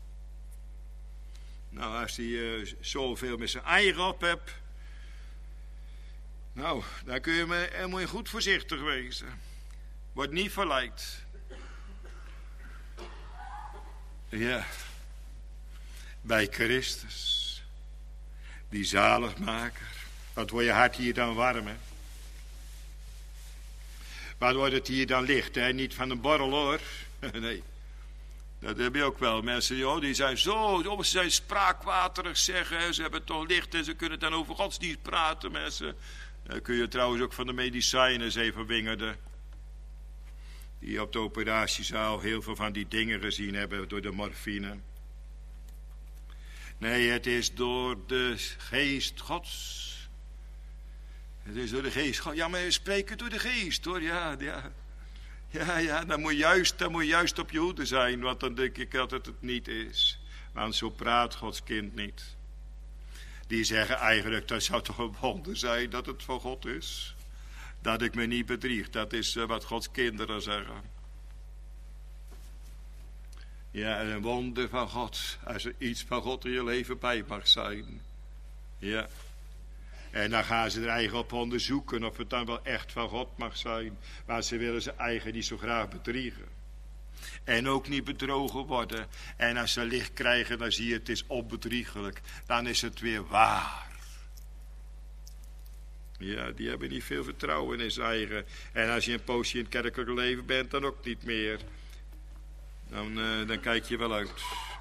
Nou, als hij zoveel met zijn eigen op hebt. Nou, dan moet je goed voorzichtig wezen. Wordt niet verleid. Ja. Bij Christus. Die zaligmaker. Wat wordt je hart hier dan warm, hè? Wat wordt het hier dan licht, hè? Niet van een borrel, hoor. Nee. Dat heb je ook wel. Mensen, die zijn ze zijn spraakwaterig zeggen. Ze hebben toch licht en ze kunnen dan over godsdienst praten, mensen. Dan kun je trouwens ook van de medicijnen eens even wingerden. Die op de operatiezaal heel veel van die dingen gezien hebben door de morfine. Nee, het is door de geest Gods. Het is door de geest Gods. Ja, maar spreken door de geest, hoor. Ja, dan moet je juist op je hoede zijn, want dan denk ik dat het niet is. Want zo praat Gods kind niet. Die zeggen eigenlijk, dat zou toch een wonder zijn dat het van God is. Dat ik me niet bedrieg, dat is wat Gods kinderen zeggen. Ja, een wonder van God, als er iets van God in je leven bij mag zijn. Ja. En dan gaan ze er eigen op onderzoeken of het dan wel echt van God mag zijn. Maar ze willen ze eigen niet zo graag bedriegen. En ook niet bedrogen worden. En als ze licht krijgen, dan zie je het is onbedriegelijk. Dan is het weer waar. Ja, die hebben niet veel vertrouwen in zijn eigen. En als je een poosje in het kerkelijke leven bent, dan ook niet meer. Dan kijk je wel uit.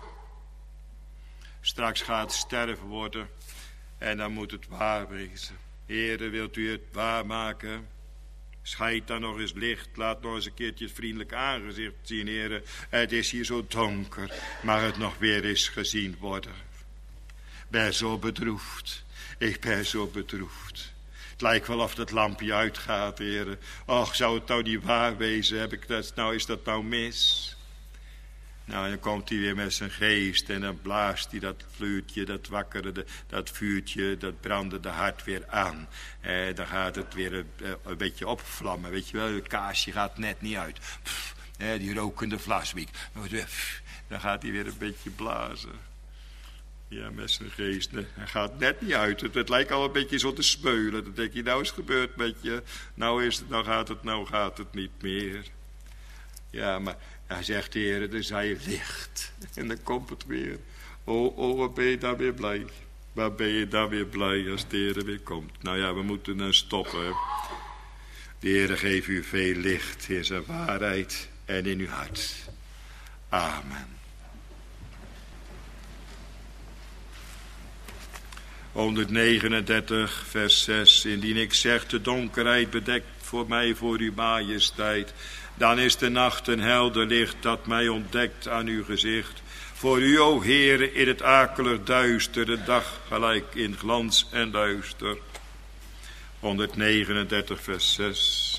Straks gaat het sterven worden. En dan moet het waar wezen. Heere, wilt u het waar maken? Schijnt dan nog eens licht. Laat nog eens een keertje het vriendelijk aangezicht zien, Heere. Het is hier zo donker. Mag het nog weer eens gezien worden? Ik ben zo bedroefd. Ik ben zo bedroefd. Het lijkt wel of het lampje uitgaat, Heere. Och, zou het nou niet waar wezen? Is dat nou mis? Nou, dan komt hij weer met zijn geest en dan blaast hij dat fluitje, dat wakkerde, dat vuurtje, dat brandende hart weer aan. Dan gaat het weer een beetje opvlammen, weet je wel. Het kaarsje gaat net niet uit. Die rokende vlaswiek. Dan gaat hij weer een beetje blazen. Ja, met zijn geest. Hij gaat net niet uit. Het lijkt al een beetje zo te smeulen. Dan denk je, nou is het gebeurd met je. Nou gaat het niet meer. Ja, maar hij zegt, Heer, er zij licht. En dan komt het weer. Oh, wat ben je dan weer blij. Wat ben je dan weer blij als de Heer weer komt. Nou ja, we moeten dan stoppen. Hè. De Heer geeft u veel licht in zijn waarheid en in uw hart. Amen. 139 vers 6. Indien ik zeg de donkerheid bedekt voor mij voor uw majesteit, dan is de nacht een helder licht dat mij ontdekt aan uw gezicht. Voor u, o Heere, in het akelig duister, de dag gelijk in glans en luister. 139 vers 6.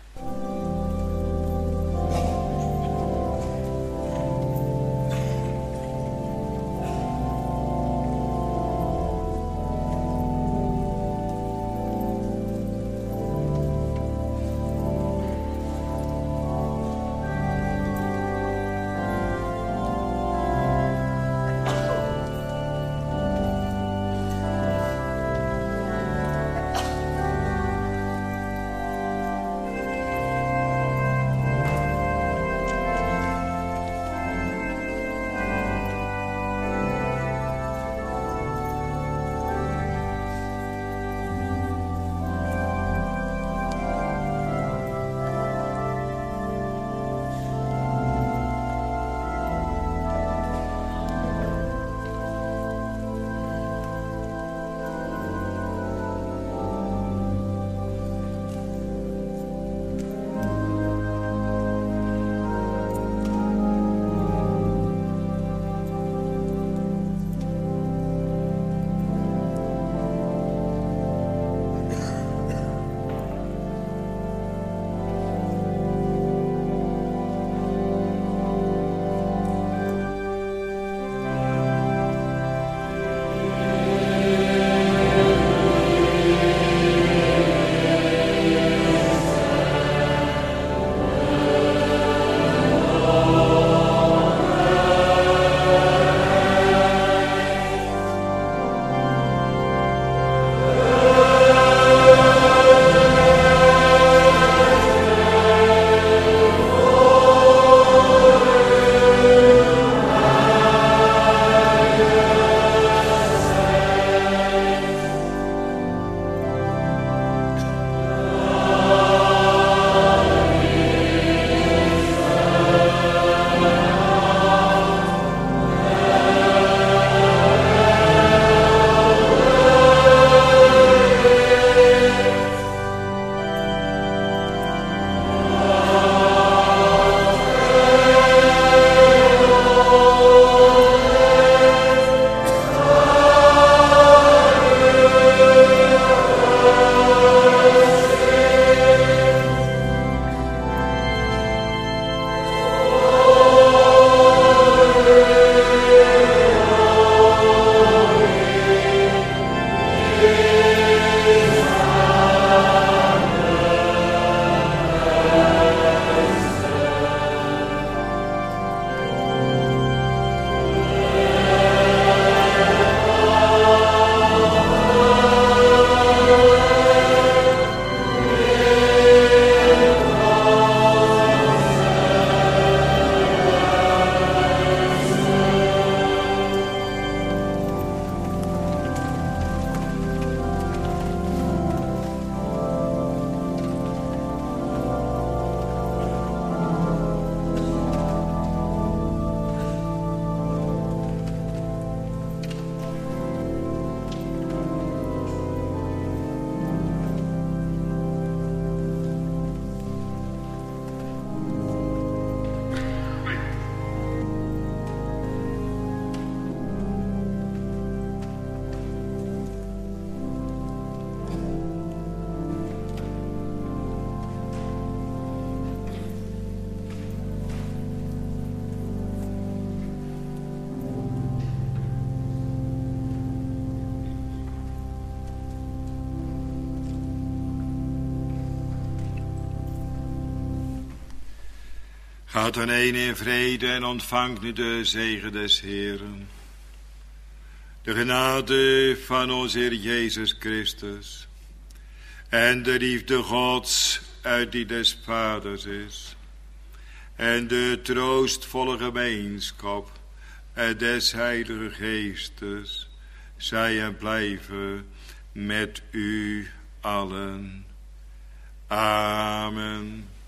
Gaat dan een in vrede en ontvangt nu de zegen des Heeren. De genade van onze Heer Jezus Christus en de liefde Gods uit die des Vaders is en de troostvolle gemeenschap des Heilige Geestes zij en blijven met u allen. Amen.